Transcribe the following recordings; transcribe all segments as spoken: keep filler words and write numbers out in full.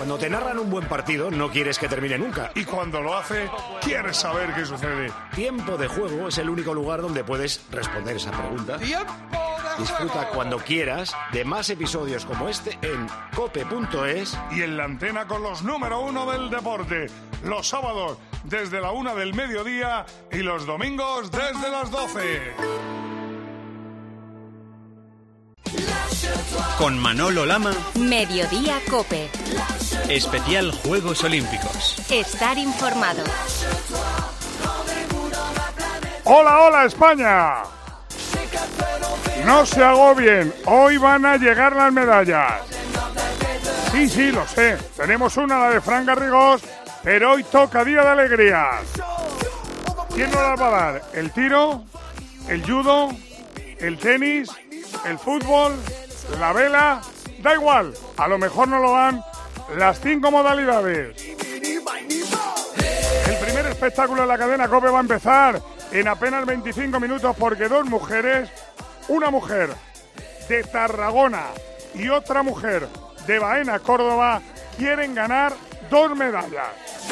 Cuando te narran un buen partido, no quieres que termine nunca. Y cuando lo hace, quieres saber qué sucede. Tiempo de Juego es el único lugar donde puedes responder esa pregunta. ¡Tiempo de Disfruta juego! cuando quieras de más episodios como este en cope punto es. Y en la antena con los número uno del deporte. Los sábados desde la una del mediodía y los domingos desde las doce. Con Manolo Lama, Mediodía Cope. especial Juegos Olímpicos. Estar informado. ¡Hola, hola, España! No se agobien, hoy van a llegar las medallas. Sí, sí, lo sé, tenemos una, la de Fran Garrigós, pero hoy toca día de alegrías. ¿Quién nos las va a dar? ¿El tiro? ¿El judo? ¿El tenis? ¿El fútbol? ¿La vela? Da igual, a lo mejor no lo dan las cinco modalidades. El primer espectáculo de la cadena COPE va a empezar en apenas veinticinco minutos porque dos mujeres, una mujer de Tarragona y otra mujer de Baena, Córdoba, quieren ganar dos medallas.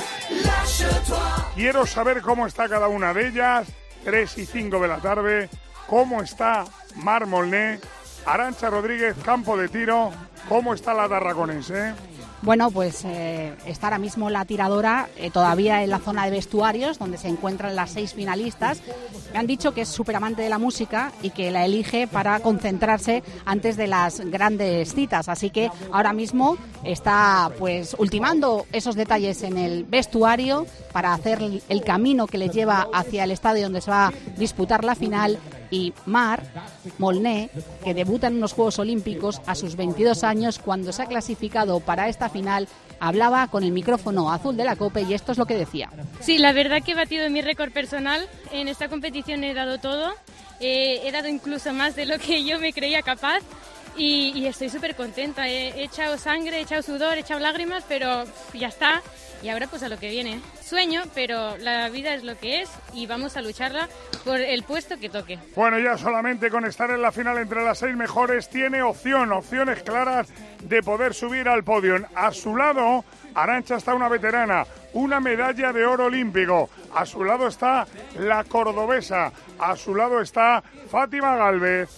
Quiero saber cómo está cada una de ellas, tres y cinco de la tarde, cómo está Mar Molné, Arantxa Rodríguez, campo de tiro, cómo está la tarraconense. Bueno, pues eh, está ahora mismo la tiradora eh, todavía en la zona de vestuarios, donde se encuentran las seis finalistas. Me han dicho que es súper amante de la música y que la elige para concentrarse antes de las grandes citas. Así que ahora mismo está pues ultimando esos detalles en el vestuario para hacer el camino que les lleva hacia el estadio donde se va a disputar la final. Y Mar Molné, que debuta en unos Juegos Olímpicos a sus veintidós años, cuando se ha clasificado para esta final, hablaba con el micrófono azul de la COPE y esto es lo que decía. Sí, la verdad que he batido mi récord personal. En esta competición he dado todo, eh, he dado incluso más de lo que yo me creía capaz y, y estoy súper contenta. He, he echado sangre, he echado sudor, he echado lágrimas, pero ya está. Y ahora pues a lo que viene. Sueño, pero la vida es lo que es y vamos a lucharla por el puesto que toque. Bueno, ya solamente con estar en la final entre las seis mejores tiene opción, opciones claras de poder subir al podio. A su lado, Arantxa está una veterana, una medalla de oro olímpico. A su lado está la cordobesa, a su lado está Fátima Gálvez.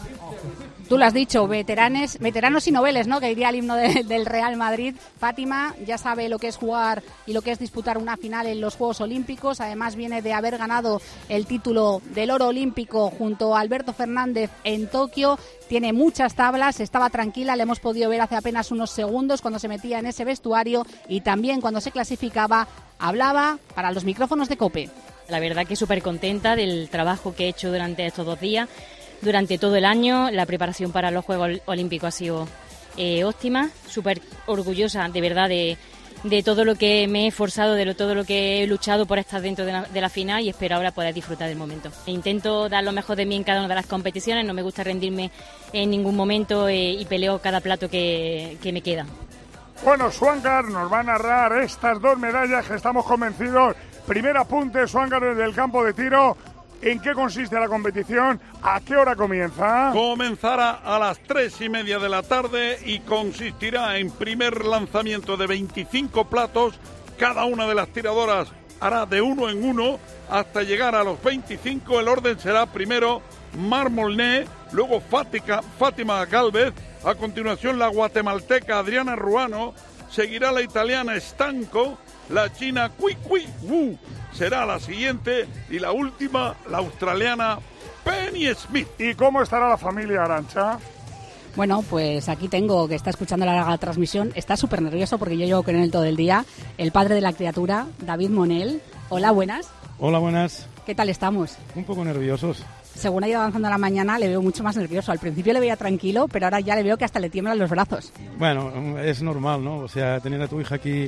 Tú lo has dicho, veteranes, veteranos y noveles, ¿no? Que diría el himno de, del Real Madrid. Fátima ya sabe lo que es jugar y lo que es disputar una final en los Juegos Olímpicos. Además viene de haber ganado el título del oro olímpico junto a Alberto Fernández en Tokio. Tiene muchas tablas, estaba tranquila, le hemos podido ver hace apenas unos segundos cuando se metía en ese vestuario y también cuando se clasificaba hablaba para los micrófonos de COPE. La verdad que súper contenta del trabajo que he hecho durante estos dos días. Durante todo el año, la preparación para los Juegos Olímpicos ha sido eh, óptima, súper orgullosa de verdad de, de todo lo que me he esforzado, de lo, todo lo que he luchado por estar dentro de la, de la final y espero ahora poder disfrutar del momento. Intento dar lo mejor de mí en cada una de las competiciones, no me gusta rendirme en ningún momento eh, y peleo cada plato que, que me queda. Bueno, Swankar nos va a narrar estas dos medallas que estamos convencidos. Primer apunte, Swankar, desde el campo de tiro. ¿En qué consiste la competición? ¿A qué hora comienza? Comenzará a las tres y media de la tarde y consistirá en primer lanzamiento de veinticinco platos. Cada una de las tiradoras hará de uno en uno hasta llegar a los veinticinco. El orden será primero Mar Molné, luego Fática, Fátima Gálvez, a continuación la guatemalteca Adriana Ruano, seguirá la italiana Stanco, la china Cui Cui Wu será la siguiente y la última, la australiana Penny Smith. ¿Y cómo estará la familia, Arantxa? Bueno, pues aquí tengo, que está escuchando la, la transmisión, está súper nervioso porque yo llevo con él todo el día, el padre de la criatura, David Monel. Hola, buenas. Hola, buenas. ¿Qué tal estamos? Un poco nerviosos. Según ha ido avanzando la mañana, le veo mucho más nervioso. Al principio le veía tranquilo, pero ahora ya le veo que hasta le tiemblan los brazos. Bueno, es normal, ¿no? O sea, tener a tu hija aquí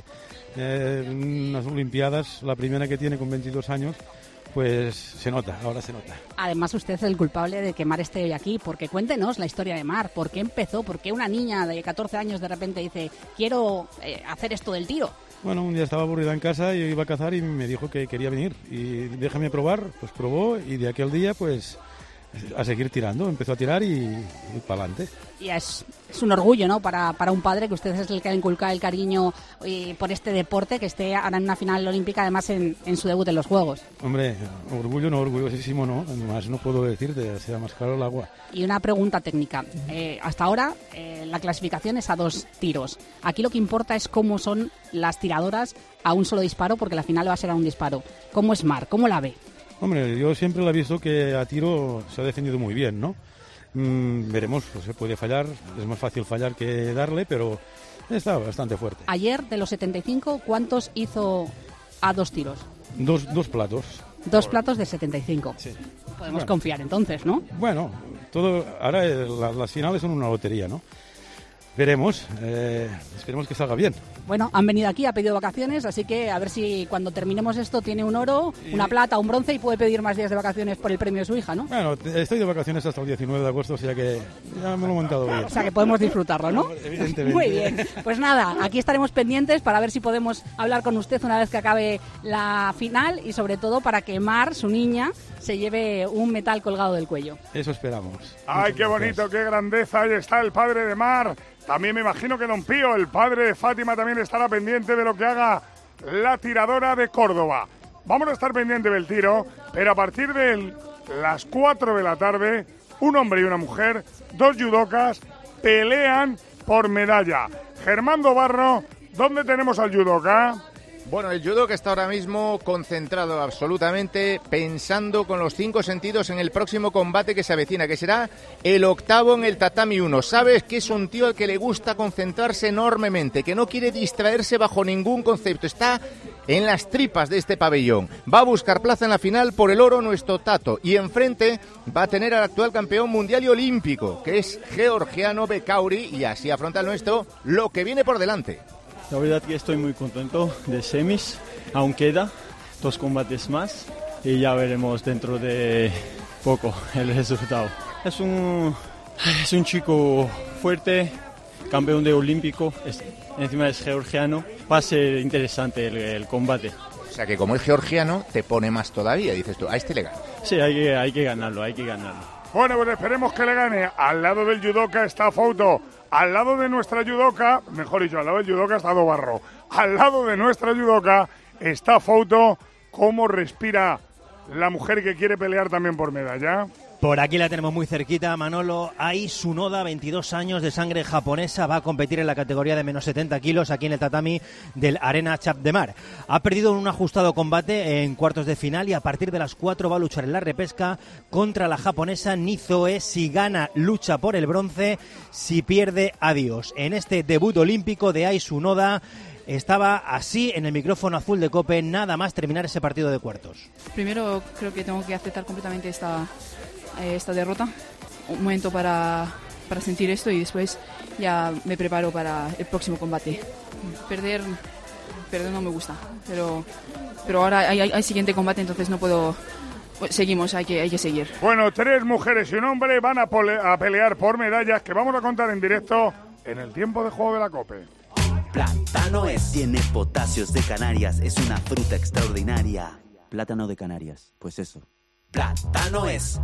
eh, en unas Olimpiadas, la primera que tiene con veintidós años, pues se nota, ahora se nota. Además, usted es el culpable de que Mar esté hoy aquí, porque cuéntenos la historia de Mar. ¿Por qué empezó? ¿Por qué una niña de catorce años de repente dice, quiero eh, hacer esto del tiro? Bueno, un día estaba aburrida en casa y yo iba a cazar y me dijo que quería venir. Y déjame probar, pues probó y de aquel día, pues a seguir tirando. Empezó a tirar y, y para adelante. Y es, es un orgullo, ¿no?, para, para un padre, que usted es el que ha inculcado el cariño eh, por este deporte, que esté ahora en una final olímpica, además en, en su debut en los Juegos. Hombre, orgullo no, orgullosísimo no, además no puedo decirte, sea más claro el agua. Y una pregunta técnica. Eh, hasta ahora eh, la clasificación es a dos tiros. Aquí lo que importa es cómo son las tiradoras a un solo disparo, porque la final va a ser a un disparo. ¿Cómo es Mar? ¿Cómo la ve? Hombre, yo siempre la he visto que a tiro se ha defendido muy bien, ¿no? Mm, veremos, pues se puede fallar, es más fácil fallar que darle, pero está bastante fuerte. Ayer, de los setenta y cinco, ¿cuántos hizo a dos tiros? Dos, dos platos. Dos platos de setenta y cinco. Sí. Podemos Bueno. confiar entonces, ¿no? Bueno, todo ahora eh, la- las finales son una lotería, ¿no? Veremos, eh, esperemos que salga bien. Bueno, han venido aquí, ha pedido vacaciones, así que a ver si cuando terminemos esto tiene un oro, una plata, un bronce y puede pedir más días de vacaciones por el premio de su hija, ¿no? Bueno, te- estoy de vacaciones hasta el diecinueve de agosto, o sea que ya me lo he montado bien. O sea que podemos disfrutarlo, ¿no? Evidentemente. Muy bien. Pues nada, aquí estaremos pendientes para ver si podemos hablar con usted una vez que acabe la final y sobre todo para que Mar, su niña, se lleve un metal colgado del cuello. Eso esperamos. Ay, Muchas qué gracias. bonito, qué grandeza. Ahí está el padre de Mar. También me imagino que Don Pío, el padre de Fátima, también estará pendiente de lo que haga la tiradora de Córdoba. Vamos a estar pendiente del tiro, pero a partir de las cuatro de la tarde, un hombre y una mujer, dos judocas, pelean por medalla. Germán Barro, ¿dónde tenemos al judoka? Bueno, el judo que está ahora mismo concentrado absolutamente, pensando con los cinco sentidos en el próximo combate que se avecina, que será el octavo en el tatami uno. Sabes que es un tío al que le gusta concentrarse enormemente, que no quiere distraerse bajo ningún concepto. Está en las tripas de este pabellón. Va a buscar plaza en la final por el oro nuestro Tato. Y enfrente va a tener al actual campeón mundial y olímpico, que es georgiano Bekauri, y así afronta el nuestro lo que viene por delante. La verdad que estoy muy contento de semis, aún queda dos combates más y ya veremos dentro de poco el resultado. Es un, es un chico fuerte, campeón de olímpico, es, encima es georgiano, va a ser interesante el, el combate. O sea que como es georgiano, te pone más todavía, dices tú, a este le gana. Sí, hay que, hay que ganarlo, hay que ganarlo. Bueno, pues esperemos que le gane. Al lado del judoka está Fouto. Al lado de nuestra judoka, mejor dicho, al lado del judoka está Barro. Al lado de nuestra judoka está Fouto. ¿Cómo respira la mujer que quiere pelear también por medalla? Por aquí la tenemos muy cerquita, Manolo. Ai Tsunoda, veintidós años, de sangre japonesa, va a competir en la categoría de menos setenta kilos aquí en el tatami del Arena Chap de Mar. Ha perdido un ajustado combate en cuartos de final y a partir de las cuatro va a luchar en la repesca contra la japonesa Nizoe. Si gana, lucha por el bronce. Si pierde, adiós. En este debut olímpico de Ai Tsunoda, estaba así en el micrófono azul de COPE nada más terminar ese partido de cuartos. Primero creo que tengo que aceptar completamente esta, eh, esta derrota, un momento para, para sentir esto y después ya me preparo para el próximo combate. Perder, perder no me gusta, pero, pero ahora hay, hay, hay siguiente combate, entonces no puedo... Seguimos, hay que, hay que seguir. Bueno, tres mujeres y un hombre van a, pole- a pelear por medallas que vamos a contar en directo en el tiempo de juego de la COPE. Plátano es. Tiene potasios de Canarias, es una fruta extraordinaria. Plátano de Canarias, pues eso. Plátano es.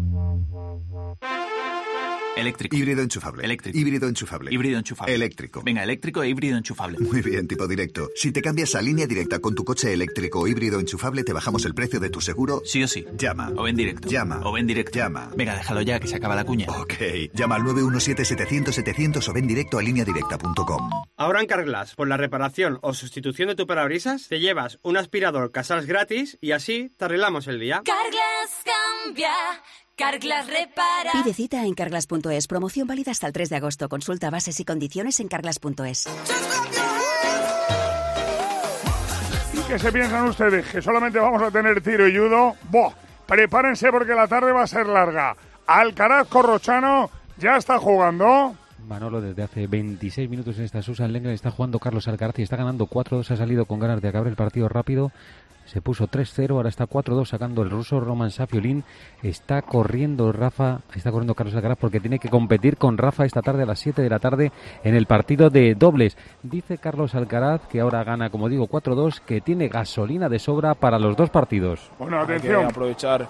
Eléctrico. Híbrido enchufable. Eléctrico. Híbrido enchufable. Híbrido enchufable. Eléctrico. Venga, eléctrico e híbrido enchufable. Muy bien, tipo directo. Si te cambias a Línea Directa con tu coche eléctrico o híbrido enchufable, te bajamos el precio de tu seguro. Sí o sí. Llama. O ven directo. Llama. O ven directo. Llama. Venga, déjalo ya, que se acaba la cuña. Ok. Llama al nueve uno siete setecientos setecientos o ven directo a línea directa punto com. Ahora en Carglass, por la reparación o sustitución de tu parabrisas, te llevas un aspirador Casals gratis y así te arreglamos el día. Carglass cambia, Carglass repara. Pide cita en carglass punto es. Promoción válida hasta el tres de agosto. Consulta bases y condiciones en carglass punto es. ¿Y qué se piensan ustedes? ¿Que solamente vamos a tener tiro y judo? ¡Boh! Prepárense porque la tarde va a ser larga. Alcaraz Corrochano ya está jugando. Manolo, desde hace veintiséis minutos en esta Susan Lenglen está jugando Carlos Alcaraz y está ganando cuatro dos, ha salido con ganas de acabar el partido rápido. Se puso tres cero, ahora está cuatro dos sacando el ruso Roman Safiulin. Está corriendo Rafa, está corriendo Carlos Alcaraz porque tiene que competir con Rafa esta tarde a las siete de la tarde en el partido de dobles. Dice Carlos Alcaraz que ahora gana, como digo, cuatro dos, que tiene gasolina de sobra para los dos partidos. Bueno, Hay atención. que aprovechar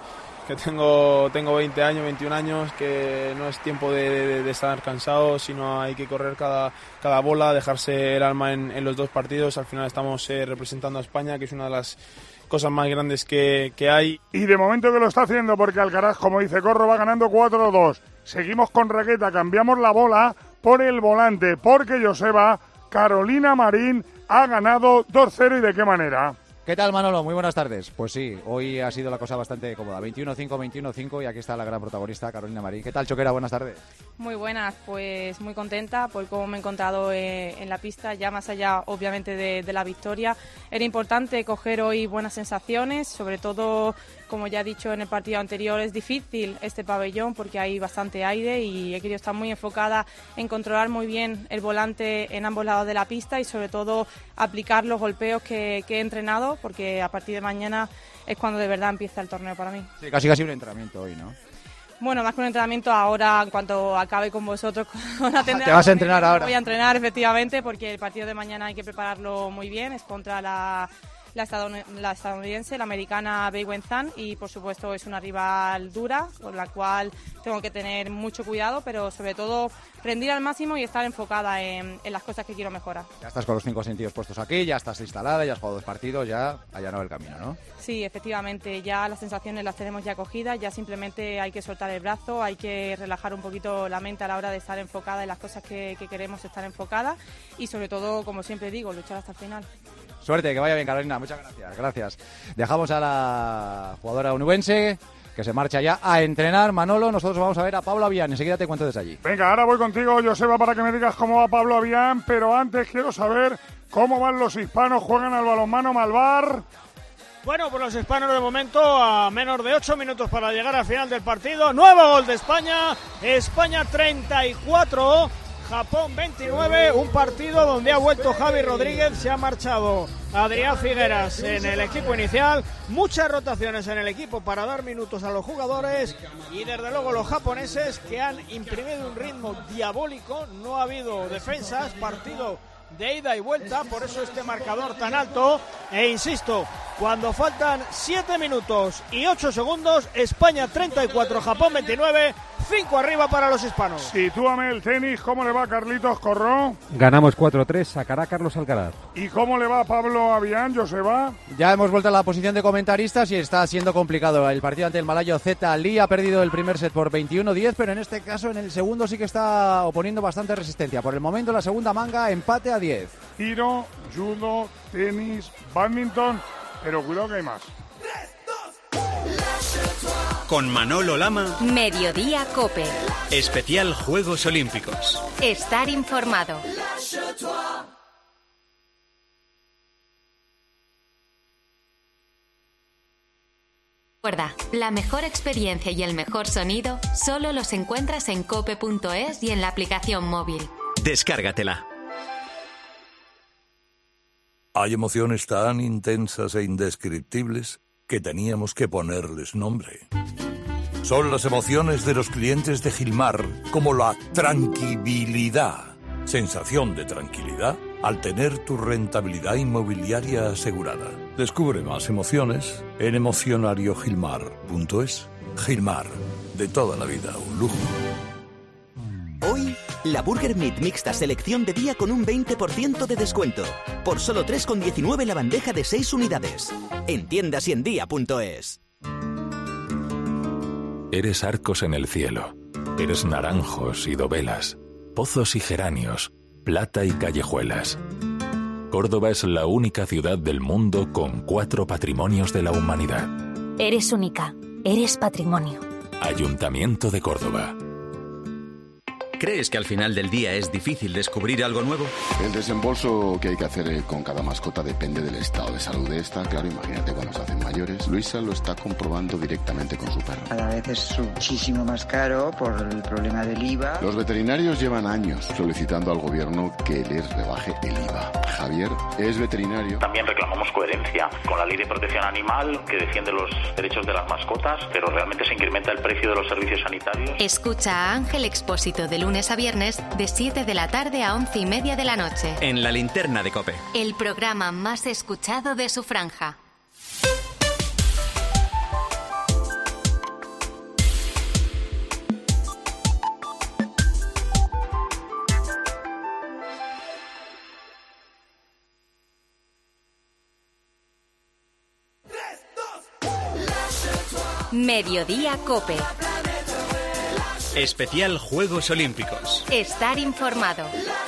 que tengo, tengo veinte años, veintiún años, que no es tiempo de, de, de estar cansado, sino hay que correr cada, cada bola, dejarse el alma en, en los dos partidos. Al final estamos eh, representando a España, que es una de las cosas más grandes que, que hay. Y de momento que lo está haciendo, porque Alcaraz, como dice Corro, va ganando cuatro dos. Seguimos con raqueta, cambiamos la bola por el volante, porque Joseba, Carolina Marín ha ganado dos cero. ¿Y de qué manera? ¿Qué tal, Manolo? Muy buenas tardes. Pues sí, hoy ha sido la cosa bastante cómoda. veintiuno cinco, veintiuno cinco y aquí está la gran protagonista, Carolina Marín. ¿Qué tal, Choquera? Buenas tardes. Muy buenas, pues muy contenta por cómo me he encontrado eh, en la pista, ya más allá, obviamente, de, de la victoria. Era importante coger hoy buenas sensaciones, sobre todo, como ya he dicho en el partido anterior, es difícil este pabellón porque hay bastante aire y he querido estar muy enfocada en controlar muy bien el volante en ambos lados de la pista y sobre todo aplicar los golpeos que, que he entrenado, porque a partir de mañana es cuando de verdad empieza el torneo para mí. Sí, casi casi un entrenamiento hoy, ¿no? Bueno, más que un entrenamiento, ahora en cuanto acabe con vosotros con la ¿Te vas a entrenar ahora? Voy a entrenar, efectivamente, porque el partido de mañana hay que prepararlo muy bien, es contra la... La, la estadounidense, la americana Bei Wen-Zhang, y por supuesto es una rival dura con la cual tengo que tener mucho cuidado, pero sobre todo rendir al máximo y estar enfocada en, en las cosas que quiero mejorar. Ya estás con los cinco sentidos puestos aquí, ya estás instalada, ya has jugado dos partidos, ya allanado el camino, ¿no? Sí, efectivamente, ya las sensaciones las tenemos ya cogidas, ya simplemente hay que soltar el brazo, hay que relajar un poquito la mente a la hora de estar enfocada en las cosas que, que queremos estar enfocadas y sobre todo, como siempre digo, luchar hasta el final. Suerte, que vaya bien, Carolina. Muchas gracias. Gracias. Dejamos a la jugadora onubense que se marcha ya a entrenar. Manolo, nosotros vamos a ver a Pablo Avián. Enseguida te cuento desde allí. Venga, ahora voy contigo, Joseba, para que me digas cómo va Pablo Avián, pero antes quiero saber cómo van los hispanos. ¿Juegan al balonmano Malvar? Bueno, pues los hispanos de momento a menos de ocho minutos para llegar al final del partido. Nuevo gol de España. España treinta y cuatro. Japón veintinueve, un partido donde ha vuelto Javi Rodríguez, se ha marchado Adrián Figueras en el equipo inicial, muchas rotaciones en el equipo para dar minutos a los jugadores y desde luego los japoneses que han imprimido un ritmo diabólico, no ha habido defensas, partido de ida y vuelta, por eso este marcador tan alto, e insisto, cuando faltan siete minutos y ocho segundos, España treinta y cuatro, Japón veintinueve, cinco arriba para los hispanos. Sitúame el tenis, ¿cómo le va a Carlitos Corró? Ganamos cuatro tres, sacará Carlos Alcaraz. ¿Y cómo le va a Pablo Avián, Joseba? Ya hemos vuelto a la posición de comentaristas y está siendo complicado. El partido ante el malayo Zeta Lee ha perdido el primer set por veintiuno diez, pero en este caso en el segundo sí que está oponiendo bastante resistencia. Por el momento la segunda manga, empate a diez. Tiro, judo, tenis, badminton, pero cuidado que hay más. Con Manolo Lama. Mediodía Cope. Especial Juegos Olímpicos. Estar informado. Recuerda, la mejor experiencia y el mejor sonido solo los encuentras en cope punto es y en la aplicación móvil. Descárgatela. Hay emociones tan intensas e indescriptibles que teníamos que ponerles nombre. Son las emociones de los clientes de Gilmar, como la tranquilidad. Sensación de tranquilidad al tener tu rentabilidad inmobiliaria asegurada. Descubre más emociones en emocionario gilmar punto es. Gilmar, de toda la vida, un lujo. Hoy, la Burger Meat mixta selección de día con un veinte por ciento de descuento. Por solo tres con diecinueve la bandeja de seis unidades. En tiendas y en día punto es. Eres arcos en el cielo. Eres naranjos y dovelas. Pozos y geranios. Plata y callejuelas. Córdoba es la única ciudad del mundo con cuatro patrimonios de la humanidad. Eres única. Eres patrimonio. Ayuntamiento de Córdoba. ¿Crees que al final del día es difícil descubrir algo nuevo? El desembolso que hay que hacer con cada mascota depende del estado de salud de esta. Claro, imagínate cuando se hacen mayores. Luisa lo está comprobando directamente con su perro. Cada vez es muchísimo más caro por el problema del I V A. Los veterinarios llevan años solicitando al gobierno que les rebaje el I V A. Javier es veterinario. También reclamamos coherencia con la ley de protección animal que defiende los derechos de las mascotas, pero realmente se incrementa el precio de los servicios sanitarios. Escucha a Ángel Expósito de lunes a viernes de siete de la tarde a once y media de la noche. En la linterna de COPE. El programa más escuchado de su franja. Mediodía Cope. Especial Juegos Olímpicos. Estar informado.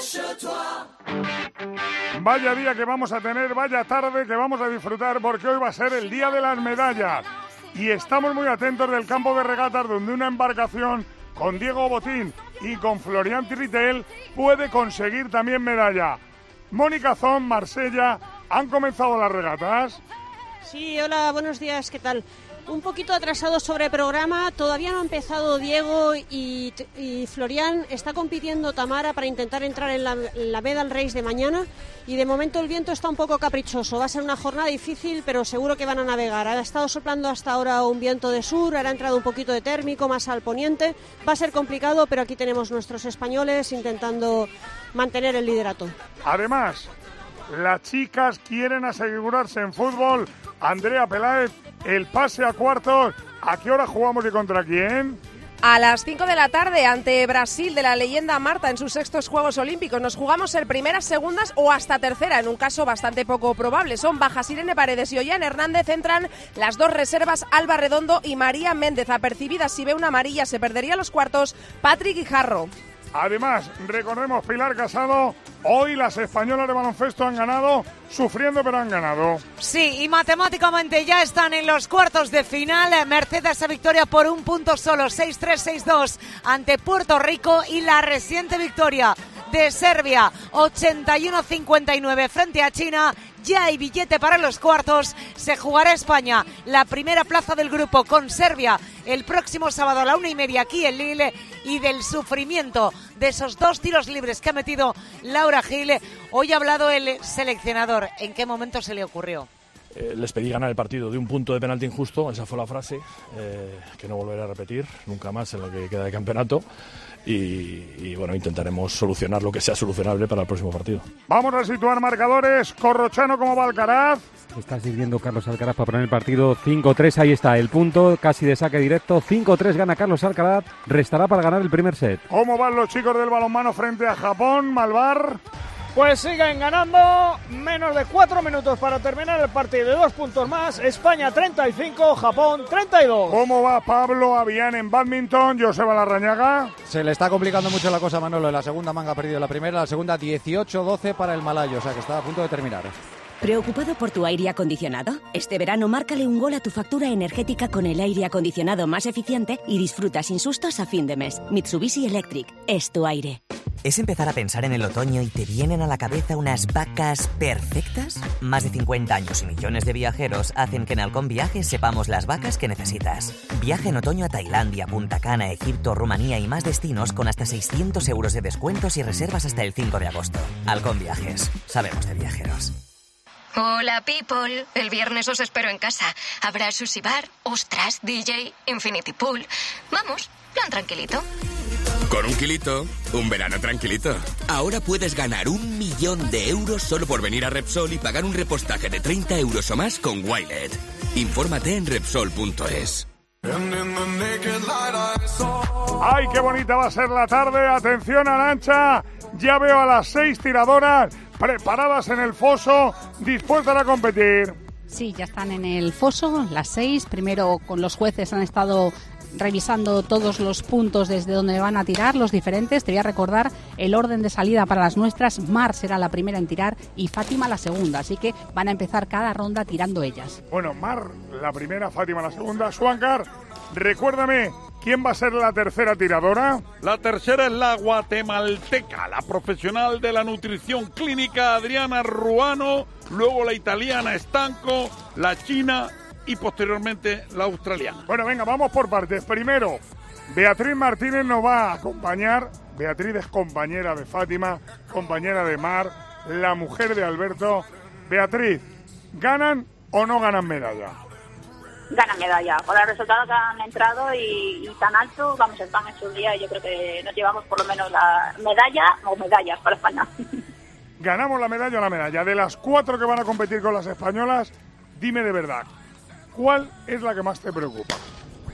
Vaya día que vamos a tener, vaya tarde que vamos a disfrutar, porque hoy va a ser el día de las medallas. Y estamos muy atentos del campo de regatas, donde una embarcación con Diego Botín y con Florian Tiritel puede conseguir también medalla. Mónica Zon, Marsella, ¿han comenzado las regatas? Sí, hola, buenos días, ¿qué tal? Un poquito atrasado sobre programa, todavía no ha empezado Diego y, y Florian. Está compitiendo Tamara para intentar entrar en la, en la medal race de mañana, y de momento el viento está un poco caprichoso. Va a ser una jornada difícil, pero seguro que van a navegar. Ha estado soplando hasta ahora un viento de sur, ahora ha entrado un poquito de térmico más al poniente. Va a ser complicado, pero aquí tenemos nuestros españoles intentando mantener el liderato. Además, las chicas quieren asegurarse en fútbol. Andrea Peláez, el pase a cuartos. ¿A qué hora jugamos y contra quién? A las cinco de la tarde ante Brasil, de la leyenda Marta, en sus sextos Juegos Olímpicos. Nos jugamos el primeras, segundas o hasta tercera, en un caso bastante poco probable. Son bajas Irene Paredes y Ollán Hernández. Entran las dos reservas, Alba Redondo y María Méndez. Apercibidas, si ve una amarilla se perdería los cuartos, Patrick Guijarro. Además, recordemos, Pilar Casado, hoy las españolas de baloncesto han ganado, sufriendo pero han ganado. Sí, y matemáticamente ya están en los cuartos de final, merced a esa victoria por un punto solo, seis tres seis dos ante Puerto Rico, y la reciente victoria de Serbia, ochenta y uno cincuenta y nueve frente a China. Ya hay billete para los cuartos. Se jugará España la primera plaza del grupo con Serbia el próximo sábado a la una y media aquí en Lille. Y del sufrimiento de esos dos tiros libres que ha metido Laura Gil, hoy ha hablado el seleccionador. ¿En qué momento se le ocurrió? Eh, les pedí ganar el partido de un punto de penalti injusto, esa fue la frase, eh, que no volveré a repetir nunca más en lo que queda de campeonato. Y, y bueno, intentaremos solucionar lo que sea solucionable para el próximo partido. Vamos a situar marcadores. Corrochano, ¿cómo va Alcaraz? Está sirviendo Carlos Alcaraz para poner el partido cinco tres, ahí está el punto, casi de saque directo. Cinco tres gana Carlos Alcaraz, restará para ganar el primer set. ¿Cómo van los chicos del balonmano frente a Japón, Malvar? Pues siguen ganando, menos de cuatro minutos para terminar el partido, de dos puntos más. España treinta y cinco, Japón treinta y dos. ¿Cómo va Pablo Avián en bádminton, Joseba Larrañaga? Se le está complicando mucho la cosa a Manolo. En la segunda manga ha perdido la primera, la segunda dieciocho doce para el malayo, o sea que está a punto de terminar. ¿Preocupado por tu aire acondicionado? Este verano márcale un gol a tu factura energética con el aire acondicionado más eficiente y disfruta sin sustos a fin de mes. Mitsubishi Electric, es tu aire. ¿Es empezar a pensar en el otoño y te vienen a la cabeza unas vacas perfectas? Más de cincuenta años y millones de viajeros hacen que en Halcón Viajes sepamos las vacas que necesitas. Viaja en otoño a Tailandia, Punta Cana, Egipto, Rumanía y más destinos con hasta seiscientos euros de descuentos y reservas hasta el cinco de agosto. Halcón Viajes, sabemos de viajeros. Hola, people. El viernes os espero en casa. Habrá sushi bar, ostras, D J, infinity pool. Vamos, plan tranquilito. Con un kilito, un verano tranquilito. Ahora puedes ganar un millón de euros solo por venir a Repsol y pagar un repostaje de treinta euros o más con Wilet. Infórmate en Repsol punto es. ¡Ay, qué bonita va a ser la tarde! ¡Atención, Arantxa! Ya veo a las seis tiradoras preparadas en el foso, dispuestas a competir. Sí, ya están en el foso, las seis. Primero con los jueces han estado revisando todos los puntos desde donde van a tirar, los diferentes. Te voy a recordar el orden de salida para las nuestras. Mar será la primera en tirar y Fátima la segunda, así que van a empezar cada ronda tirando ellas. Bueno, Mar la primera, Fátima la segunda. Suancar, recuérdame, ¿quién va a ser la tercera tiradora? La tercera es la guatemalteca, la profesional de la nutrición clínica Adriana Ruano, luego la italiana Estanco, la china y posteriormente la australiana. Bueno, venga, vamos por partes. Primero, Beatriz Martínez nos va a acompañar. Beatriz es compañera de Fátima, compañera de Mar, la mujer de Alberto. Beatriz, ¿ganan o no ganan medalla? Ganan medalla. Con los resultados que han entrado y, y tan alto, vamos, están en su día, y yo creo que nos llevamos por lo menos la medalla o medallas para España. Ganamos la medalla o la medalla. De las cuatro que van a competir con las españolas, dime de verdad, ¿cuál es la que más te preocupa?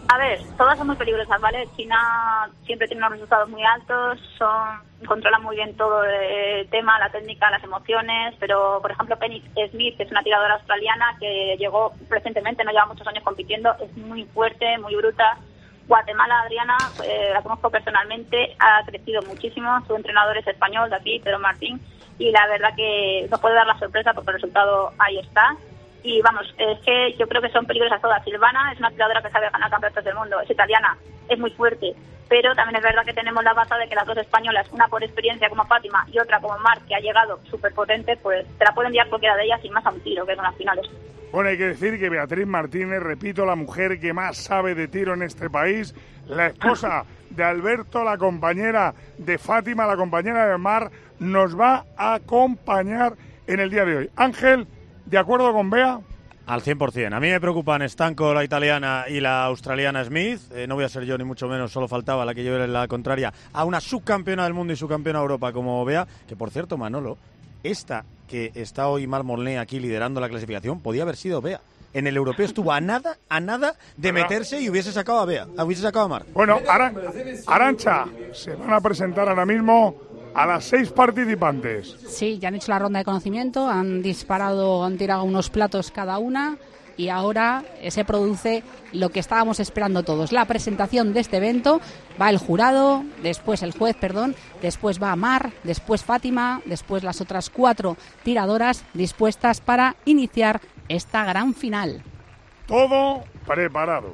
A ver, todas son muy peligrosas, ¿vale? China siempre tiene unos resultados muy altos, son controlan muy bien todo el tema, la técnica, las emociones, pero, por ejemplo, Penny Smith, que es una tiradora australiana que llegó recientemente, no lleva muchos años compitiendo, es muy fuerte, muy bruta. Guatemala, Adriana, eh, la conozco personalmente, ha crecido muchísimo, su entrenador es español, David, Pedro Martín, y la verdad que no puede dar la sorpresa porque el resultado ahí está. Y vamos, es que yo creo que son peligrosas todas. Silvana es una tiradora que sabe ganar campeonatos del mundo, es italiana, es muy fuerte, pero también es verdad que tenemos la base de que las dos españolas, una por experiencia como Fátima y otra como Mar, que ha llegado súper potente, pues te la pueden enviar cualquiera de ellas sin más a un tiro, que son las finales. Bueno, hay que decir que Beatriz Martínez, repito, la mujer que más sabe de tiro en este país, la esposa de Alberto, la compañera de Fátima, la compañera de Mar, nos va a acompañar en el día de hoy. Ángel, ¿de acuerdo con Bea? Al cien por ciento. A mí me preocupan Stanko, la italiana, y la australiana Smith. Eh, no voy a ser yo ni mucho menos, solo faltaba la que lleve la contraria a una subcampeona del mundo y subcampeona de Europa como Bea, que por cierto, Manolo, esta que está hoy Mar Mornay aquí liderando la clasificación, podía haber sido Bea. En el europeo estuvo a nada, a nada de meterse y hubiese sacado a Bea, hubiese sacado a Mar. Bueno, Aran- Arantxa, se van a presentar ahora mismo a las seis participantes. Sí, ya han hecho la ronda de conocimiento, han disparado, han tirado unos platos cada una y ahora se produce lo que estábamos esperando todos, la presentación de este evento. Va el jurado, después el juez, perdón, después va Mar, después Fátima, después las otras cuatro tiradoras dispuestas para iniciar esta gran final. Todo preparado.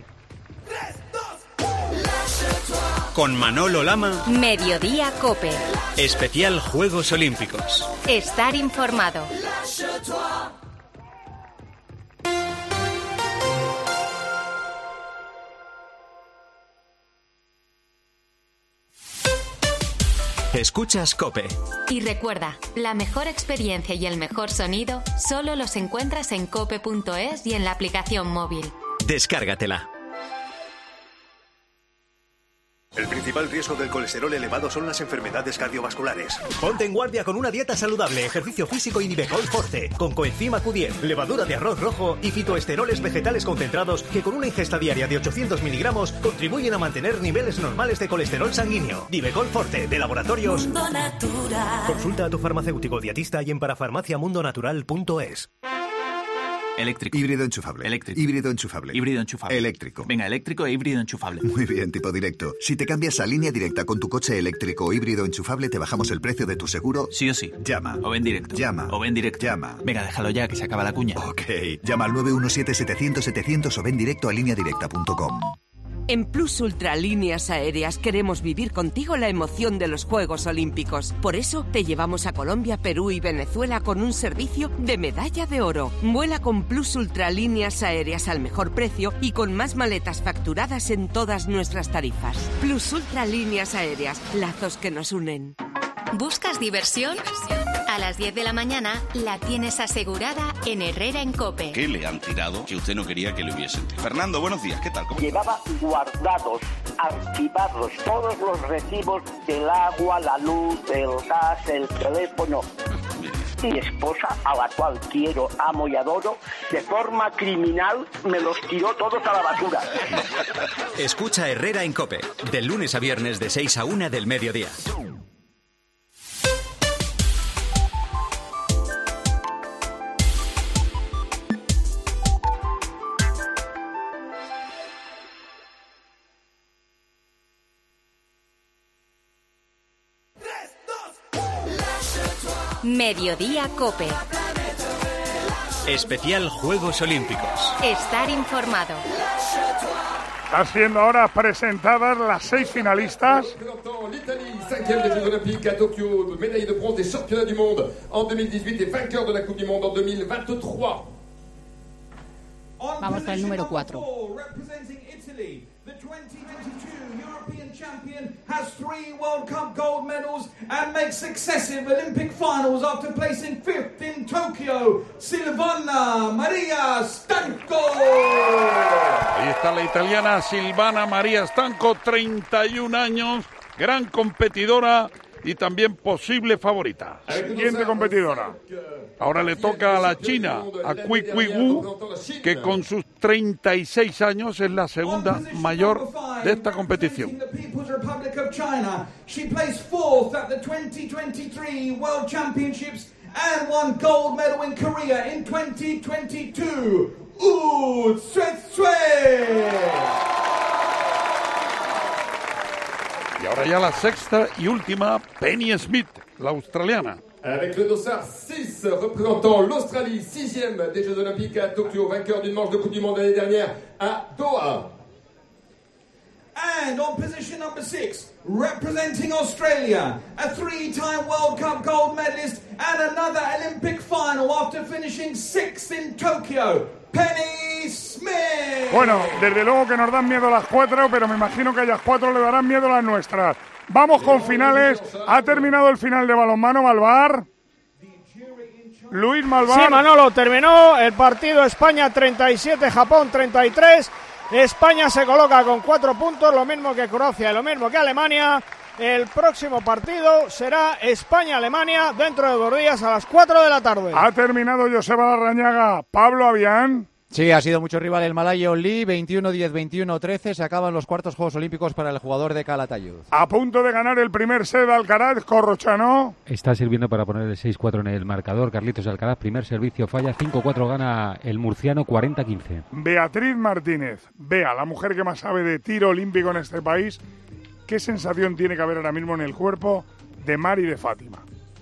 Con Manolo Lama, Mediodía Cope. especial Juegos Olímpicos. Estar informado. Escuchas COPE. Y recuerda, la mejor experiencia y el mejor sonido solo los encuentras en cope punto es y en la aplicación móvil. Descárgatela. El principal riesgo del colesterol elevado son las enfermedades cardiovasculares. Ponte en guardia con una dieta saludable, ejercicio físico y Nivecol Forte, con coenzima Q diez, levadura de arroz rojo y fitoesteroles vegetales concentrados que con una ingesta diaria de ochocientos miligramos contribuyen a mantener niveles normales de colesterol sanguíneo. Nivecol Forte, de Laboratorios Mundo Natural. Consulta a tu farmacéutico dietista y en parafarmaciamundonatural punto es. Eléctrico. Híbrido enchufable. Eléctrico. Híbrido enchufable. Híbrido enchufable. Eléctrico. Venga, eléctrico e híbrido enchufable. Muy bien, tipo directo. Si te cambias a línea directa con tu coche eléctrico o híbrido enchufable, te bajamos el precio de tu seguro. Sí o sí. Llama. O ven directo. Llama. O ven directo. Llama. Venga, déjalo ya, que se acaba la cuña. Ok. Llama al nueve uno siete setecientos setecientos o ven directo a línea directa punto com. En Plus Ultra Líneas Aéreas queremos vivir contigo la emoción de los Juegos Olímpicos. Por eso te llevamos a Colombia, Perú y Venezuela con un servicio de medalla de oro. Vuela con Plus Ultra Líneas Aéreas al mejor precio y con más maletas facturadas en todas nuestras tarifas. Plus Ultra Líneas Aéreas, lazos que nos unen. ¿Buscas diversión? A las diez de la mañana la tienes asegurada en Herrera en Cope. ¿Qué le han tirado que usted no quería que le hubiesen? Fernando, buenos días, ¿qué tal? ¿Cómo? Llevaba guardados, archivados, todos los recibos del agua, la luz, el gas, el teléfono. Mi esposa, a la cual quiero, amo y adoro, de forma criminal me los tiró todos a la basura. Escucha Herrera en Cope, del lunes a viernes de seis a una del mediodía. Mediodía Cope. Especial Juegos Olímpicos. Estar informado. Están siendo ahora presentadas las seis finalistas. Cinquième des Jeux Olympiques à Tokyo, médaille de bronze des championnats du monde en deux mille dix-huit et vainqueur de la Coupe du Monde en deux mille vingt-trois. Vamos con el número cuatro. Champion has three World Cup gold medals and makes successive Olympic finals after placing fifth in Tokyo. Silvana Maria Stanko. Ahí está la italiana Silvana Maria Stanko, treinta y un años, gran competidora y también posible favorita. Siguiente competidora. Ahora le toca a la China, a Cui Cui Wu, que con sus treinta y seis años es la segunda mayor de esta competición. People's Republic of China. She placed fourth at the twenty twenty-three World Championships and won gold medal in Korea in twenty twenty-two. Wu Zhuizui. Y ahora ya la sexta y última, Penny Smith, la australiana. Avec le dossard six, représentant l'Australie, sixième des Jeux Olympiques à Tokyo, vainqueur d'une manche de Coupe du Monde l'année dernière à Doha. And on position number six, representing Australia, a three-time World Cup gold medalist and another Olympic final after finishing sixth in Tokyo, Penny Smith. Bueno, desde luego que nos dan miedo las cuatro, pero me imagino que a las cuatro le darán miedo las nuestras. Vamos con finales. Ha terminado el final de balonmano, Malvar. Luis Malvar. Sí, Manolo, terminó el partido España treinta y siete, Japón treinta y tres. España se coloca con cuatro puntos, lo mismo que Croacia y lo mismo que Alemania. El próximo partido será España-Alemania dentro de dos días a las cuatro de la tarde. Ha terminado Joseba Larrañaga. Pablo Avián. Sí, ha sido mucho rival el malayo Lee, veintiuno diez, veintiuno trece, se acaban los cuartos Juegos Olímpicos para el jugador de Calatayud. A punto de ganar el primer set Alcaraz, Corrochano. Está sirviendo para poner el seis cuatro en el marcador, Carlitos Alcaraz, primer servicio falla, cinco cuatro gana el murciano, cuarenta quince. Beatriz Martínez, Bea, la mujer que más sabe de tiro olímpico en este país, ¿qué sensación tiene que haber ahora mismo en el cuerpo de Mar y de Fátima?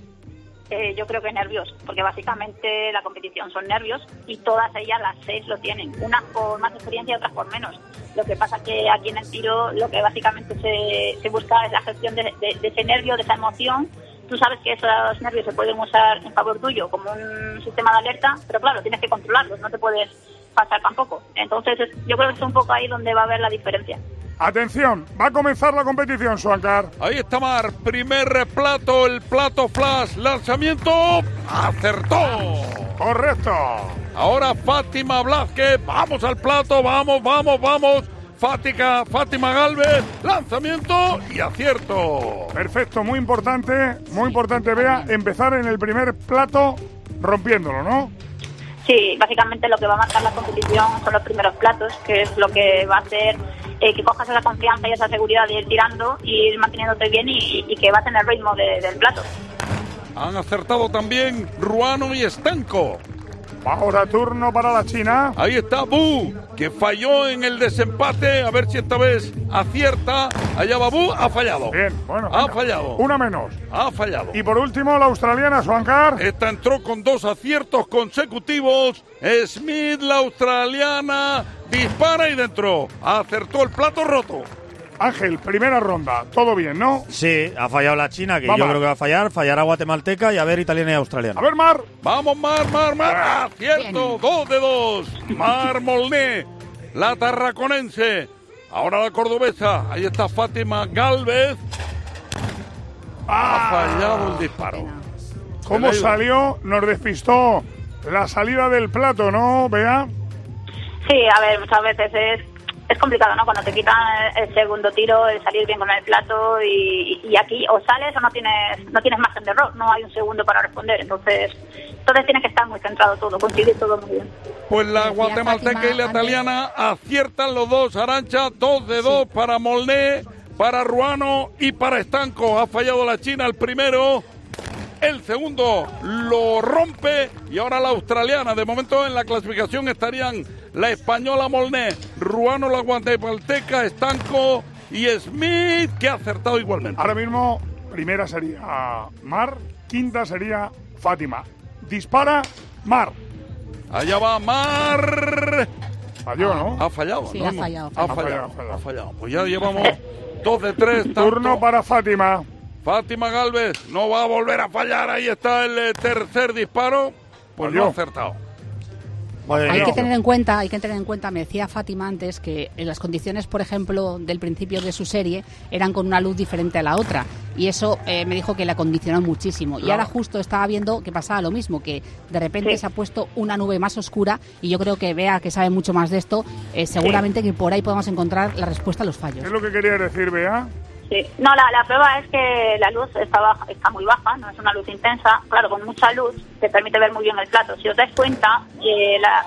Eh, yo creo que nervios, porque básicamente la competición son nervios y todas ellas, las seis, lo tienen. Unas por más experiencia y otras por menos. Lo que pasa que aquí en el tiro lo que básicamente se, se busca es la gestión de, de, de ese nervio, de esa emoción. Tú sabes que esos nervios se pueden usar en favor tuyo como un sistema de alerta, pero claro, tienes que controlarlos, no te puedes pasar tampoco. Entonces yo creo que es un poco ahí donde va a haber la diferencia. Atención, va a comenzar la competición, Suancar. Ahí está Mar, primer plato, el plato flash, lanzamiento, acertó. Correcto. Ahora Fátima Blázquez, vamos al plato, vamos, vamos, vamos. Fática, Fátima Galvez, lanzamiento y acierto. Perfecto, muy importante, muy importante, Bea, empezar en el primer plato rompiéndolo, ¿no? Sí, básicamente lo que va a marcar la competición son los primeros platos, que es lo que va a hacer eh, que cojas esa confianza y esa seguridad de ir tirando y ir manteniéndote bien y, y que vas en el ritmo de, del plato. Han acertado también Ruano y Estanco. Ahora turno para la China. Ahí está Bu, que falló en el desempate. A ver si esta vez acierta. Allá va Bu, ha fallado. Bien, bueno. Ha venga. fallado. Una menos. Ha fallado. Y por último, la australiana, Suancar. Esta entró con dos aciertos consecutivos. Smith, la australiana, dispara y dentro. Acertó el plato roto. Ángel, primera ronda, todo bien, ¿no? Sí, ha fallado la China, que Vamos. yo creo que va a fallar, fallará guatemalteca y a ver italiana y australiana. A ver, Mar. Vamos, Mar, Mar, Mar. Acierto, dos de dos. Mar Molné, la tarraconense. Ahora la cordobesa. Ahí está Fátima Galvez. Ha fallado el disparo. ¿Cómo salió? Nos despistó la salida del plato, ¿no, Bea? Sí, a ver, muchas veces es, es complicado, ¿no? Cuando te quitan el, el segundo tiro, el salir bien con el plato y, y aquí o sales o no tienes no tienes margen de error, no hay un segundo para responder, entonces entonces tienes que estar muy centrado todo, coincidir todo muy bien. Pues la guatemalteca y la italiana aciertan los dos, Arantxa, dos de dos para Molné, para Ruano y para Estanco. Ha fallado la China el primero. El segundo lo rompe y ahora la australiana. De momento en la clasificación estarían la española Molné, Ruano la guatemalteca, Estanco y Smith, que ha acertado igualmente. Ahora mismo, primera sería Mar, quinta sería Fátima. Dispara Mar. Allá va Mar. Falló, ¿no? Ha fallado. Sí, ¿no? ha fallado. Ha fallado, ha fallado. Pues ya llevamos dos de tres. Tanto. Turno para Fátima. Fátima Galvez no va a volver a fallar. Ahí está el eh, tercer disparo. Pues no ha acertado. Hay que tener en cuenta, hay que tener en cuenta, me decía Fátima antes, que en las condiciones, por ejemplo, del principio de su serie, eran con una luz diferente a la otra. Y eso eh, me dijo que la condicionó muchísimo. Claro. Y ahora justo estaba viendo que pasaba lo mismo, que de repente sí. se ha puesto una nube más oscura y yo creo que Bea, que sabe mucho más de esto, eh, seguramente sí. que por ahí podemos encontrar la respuesta a los fallos. ¿Qué es lo que querías decir, Bea? Sí. No, la, la prueba es que la luz está baja, está muy baja, no es una luz intensa. Claro, con mucha luz te permite ver muy bien el plato. Si os dais cuenta, eh, la,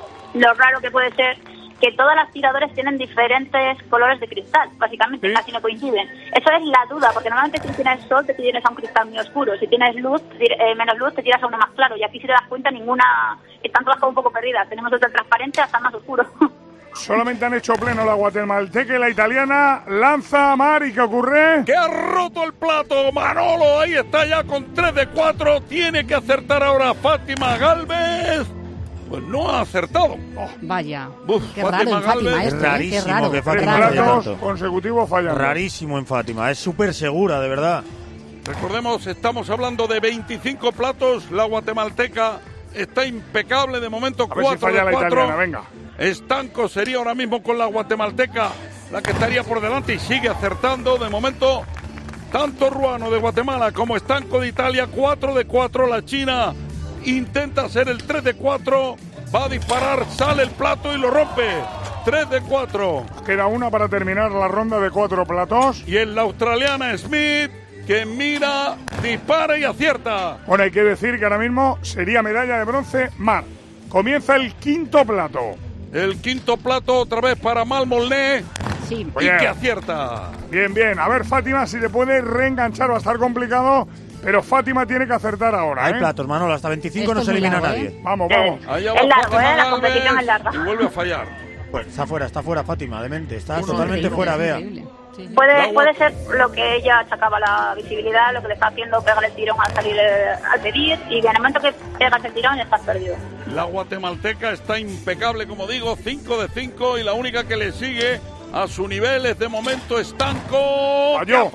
lo raro que puede ser que todas las tiradoras tienen diferentes colores de cristal, básicamente, ¿sí? Casi no coinciden. Eso es la duda, porque normalmente si tienes sol te tienes a un cristal muy oscuro, si tienes luz, eh, menos luz te tiras a uno más claro, y aquí si te das cuenta ninguna, están todas como un poco perdidas, tenemos desde el transparente hasta el más oscuro. Solamente han hecho pleno la guatemalteca y la italiana. Lanza a Mar, ¿y qué ocurre? ¡Que ha roto el plato! Manolo, ahí está ya con tres de cuatro. Tiene que acertar ahora Fátima Gálvez. Pues no ha acertado. Oh. Vaya. Uf, qué Fátima raro en Fátima Gálvez. esto, Es rarísimo, ¿eh? Qué raro. que Fátima Tres falla platos tanto. consecutivos fallando. Rarísimo en Fátima, es súper segura, de verdad. Recordemos, estamos hablando de veinticinco platos. La guatemalteca está impecable de momento. A ver si cuatro falla de la cuatro. italiana, venga. Estanco sería ahora mismo con la guatemalteca la que estaría por delante y sigue acertando. De momento, tanto Ruano de Guatemala como Estanco de Italia, cuatro de cuatro. La China intenta hacer el tres de cuatro. Va a disparar, sale el plato y lo rompe. tres de cuatro. Queda una para terminar la ronda de cuatro platos. Y en la australiana Smith, que mira, dispara y acierta. Bueno, hay que decir que ahora mismo sería medalla de bronce Mar. Comienza el quinto plato. El quinto plato otra vez para Mal Molné. Sí. Y que acierta. Bien, bien. A ver, Fátima, si te puede reenganchar, va a estar complicado. Pero Fátima tiene que acertar ahora. Hay ¿eh? platos, Manolo, hasta veinticinco no se elimina a nadie. ¿eh? Vamos, vamos. Allá Es va largo, Fátima ¿eh? La Gálvez competición es larga. y vuelve a fallar. Pues está fuera, está fuera Fátima, demente. Está Es totalmente increíble, fuera, es vea. increíble. Sí, sí. Puede, puede ser lo que ella achacaba la visibilidad, lo que le está haciendo pegar el tirón al salir eh, al pedir, y en el momento que pegas el tirón ya estás perdido. La guatemalteca está impecable, como digo, cinco de cinco, y la única que le sigue a su nivel es de momento Estanco. Falló. ¡Que ha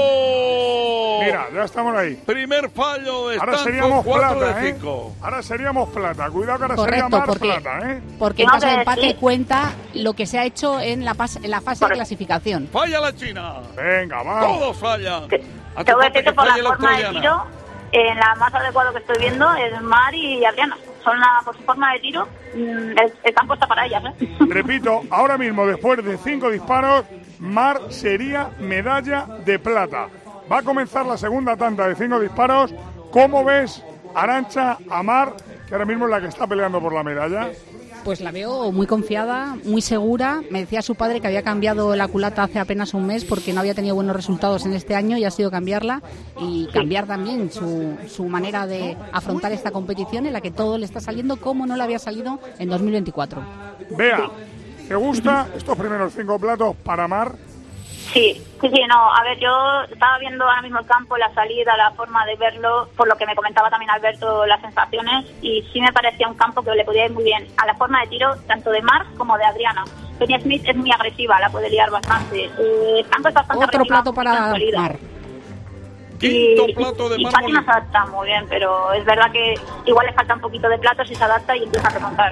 fallado! Mira, ya estamos ahí. Primer fallo de Ahora Estanco, seríamos cuatro plata, de ¿eh? cinco. Ahora seríamos plata. Cuidado que ahora Correcto, sería Mar porque, plata, ¿eh? porque en Tengo caso de que empate decir- cuenta lo que se ha hecho en la, pas- en la fase de clasificación. Falla la China. Venga, vamos. Todos fallan. Te Hace voy a falta decir que que por la falle la forma de australiana. tiro, en la más adecuado que estoy viendo es Mar y Adriana. Son la, por su forma de tiro, mm, el, el campo está para ellas, ¿eh? Repito, ahora mismo, después de cinco disparos, Mar sería medalla de plata. Va a comenzar la segunda tanda de cinco disparos. ¿Cómo ves, Arantxa, a Mar, que ahora mismo es la que está peleando por la medalla? Pues la veo muy confiada, muy segura. Me decía su padre que había cambiado la culata hace apenas un mes porque no había tenido buenos resultados en este año y ha sido cambiarla y cambiar también su, su manera de afrontar esta competición en la que todo le está saliendo como no le había salido en dos mil veinticuatro. Vea, ¿te gusta estos primeros cinco platos para Mar? Sí, sí, sí, no. A ver, yo estaba viendo ahora mismo el campo, la salida, la forma de verlo, por lo que me comentaba también Alberto, las sensaciones, y sí me parecía un campo que le podía ir muy bien a la forma de tiro, tanto de Mar como de Adriana. Penny Smith es muy agresiva, la puede liar bastante. Eh, el campo es bastante Otro agresiva, plato para muy salida. Mar. Quinto Y, plato de y Mar Fátima Molné. se adapta muy bien, pero es verdad que igual le falta un poquito de platos y se adapta y empieza a remontar.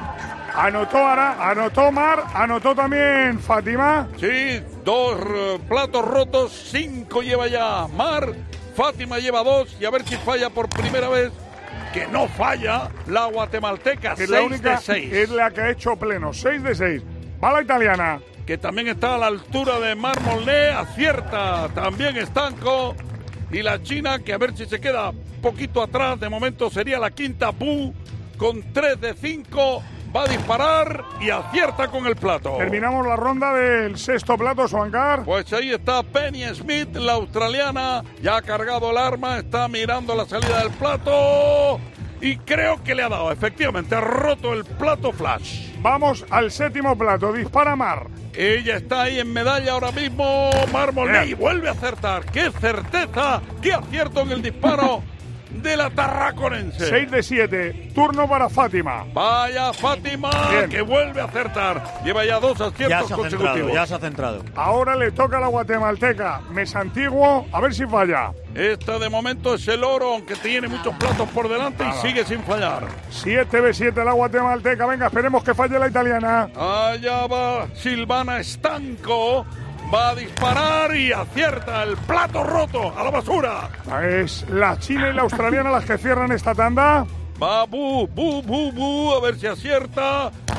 Anotó, Ara, anotó Mar, anotó también Fátima. Sí, dos eh, platos rotos, cinco lleva ya Mar, Fátima lleva dos, y a ver si falla por primera vez, que no falla la guatemalteca, Que es la seis única, de seis. es la que ha hecho pleno, seis de seis. Va la italiana. Que también está a la altura de Mar Molné, acierta también Estanco, y la China, que a ver si se queda poquito atrás, de momento sería la quinta Pu, con tres de cinco. Va a disparar y acierta con el plato. Terminamos la ronda del sexto plato, Suancar. Pues ahí está Penny Smith, la australiana. Ya ha cargado el arma, está mirando la salida del plato. Y creo que le ha dado, efectivamente, ha roto el plato flash. Vamos al séptimo plato, dispara Mar. Ella está ahí en medalla ahora mismo, Mar Molné, y vuelve a acertar. ¡Qué certeza! ¡Qué acierto en el disparo de la tarraconense! seis de siete, turno para Fátima. Vaya Fátima, Bien. que vuelve a acertar. Lleva ya dos Ya aciertos se ha consecutivos. centrado, ya se ha centrado. Ahora le toca a la guatemalteca. Mes antiguo, a ver si falla. Esta de momento es el oro, aunque tiene muchos platos por delante y sigue sin fallar. siete de siete la guatemalteca. Venga, esperemos que falle la italiana. Allá va Silvana Estanco. Va a disparar y acierta el plato roto a la basura. Es la china y la australiana las que cierran esta tanda. Va bu, bu, bu, bu, a ver si acierta.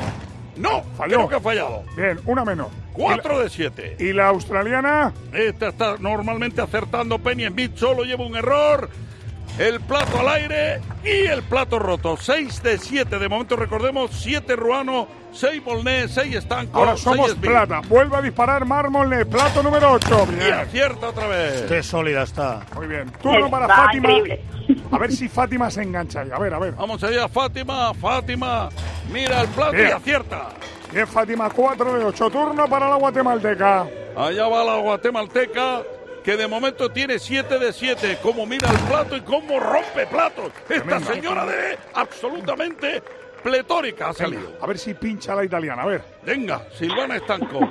No, falló. Creo que ha fallado. Bien, una menos. Cuatro de siete. ¿Y la australiana? Esta está normalmente acertando. Penny Smith solo lleva un error. El plato al aire y el plato roto. Seis de siete. De momento recordemos, siete Ruano, seis Molné, seis Estanco. Ahora somos plata. Vuelve a disparar Mar Molné. Plato número ocho. Bien. Y acierta otra vez. Qué sólida está. Muy bien. Turno para Está Fátima. increíble. A ver si Fátima se engancha ahí. A ver, a ver. Vamos allá, Fátima. Fátima. Mira el plato Bien. y acierta. Bien, Fátima, cuatro de ocho. Turno para la guatemalteca. Allá va la guatemalteca, que de momento tiene siete de siete. Cómo mira el plato y cómo rompe platos. Esta Tremendo. señora de absolutamente pletórica ha salido. Venga, a ver si pincha la italiana. A ver. Venga, Silvana Estanco.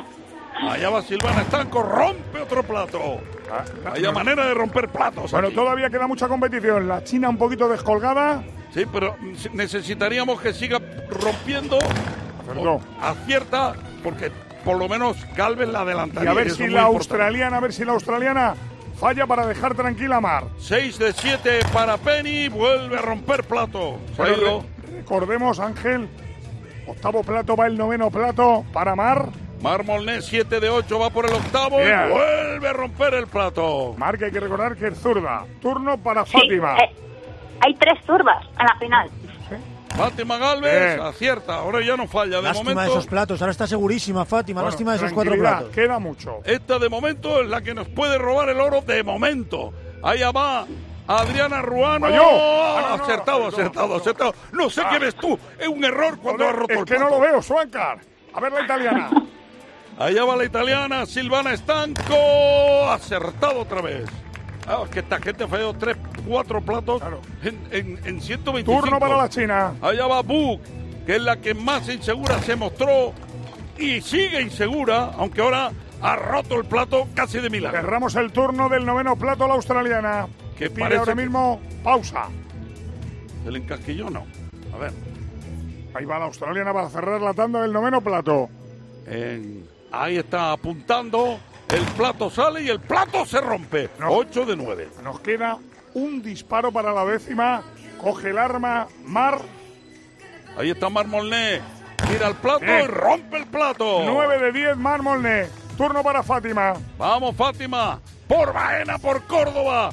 Allá va Silvana Estanco, rompe otro plato. Hay manera de romper platos. Bueno, aquí. todavía queda mucha competición. La China un poquito descolgada. Sí, pero necesitaríamos que siga rompiendo. Perdón. Acierta, porque por lo menos Galvez la adelantaría. Y a ver eso si es la muy australiana, a ver si la australiana falla para dejar tranquila a Mar. seis de siete para Penny, vuelve a romper plato. Se ha Bueno, ido. re- recordemos, Ángel, octavo plato va el noveno plato para Mar. Mar Molné, siete de ocho, va por el octavo Bien. y vuelve a romper el plato. Mar, que hay que recordar que es zurda. Turno para Sí, Fátima. eh, hay tres zurdas en la final. Fátima Galvez Bien. acierta, ahora ya no falla. De Lástima de momento, esos platos. Ahora está segurísima, Fátima. Bueno, Lástima de esos cuatro tranquilidad, platos. queda mucho. esta de momento es la que nos puede robar el oro de momento. Allá va Adriana Ruano. Falló. Ah, no, no, acertado, no, acertado, no, no. acertado. No sé Ah. qué ves tú. Es un error cuando Joder, ha roto es el que no plato. lo veo, Suancar. A ver la italiana. Allá va la italiana, Silvana Estanco. Acertado otra vez. Ah, es que esta gente ha fallado tres, cuatro platos Claro. en, en, en ciento veinticinco. Turno para la China. Allá va Buk, que es la que más insegura se mostró y sigue insegura, aunque ahora ha roto el plato casi de milagro. Cerramos el turno del noveno plato a la australiana. Que Que pide parece ahora que- mismo pausa. El encasquilló no. A ver. Ahí va la australiana para cerrar la tanda del noveno plato. En- ahí está apuntando. El plato sale y el plato se rompe. No. ocho de nueve. Nos queda un disparo para la décima. Coge el arma Mar. Ahí está Mar Molné. Tira el plato Bien. y rompe el plato. nueve de diez, Mar Molné. Turno para Fátima. Vamos, Fátima. Por Baena, por Córdoba.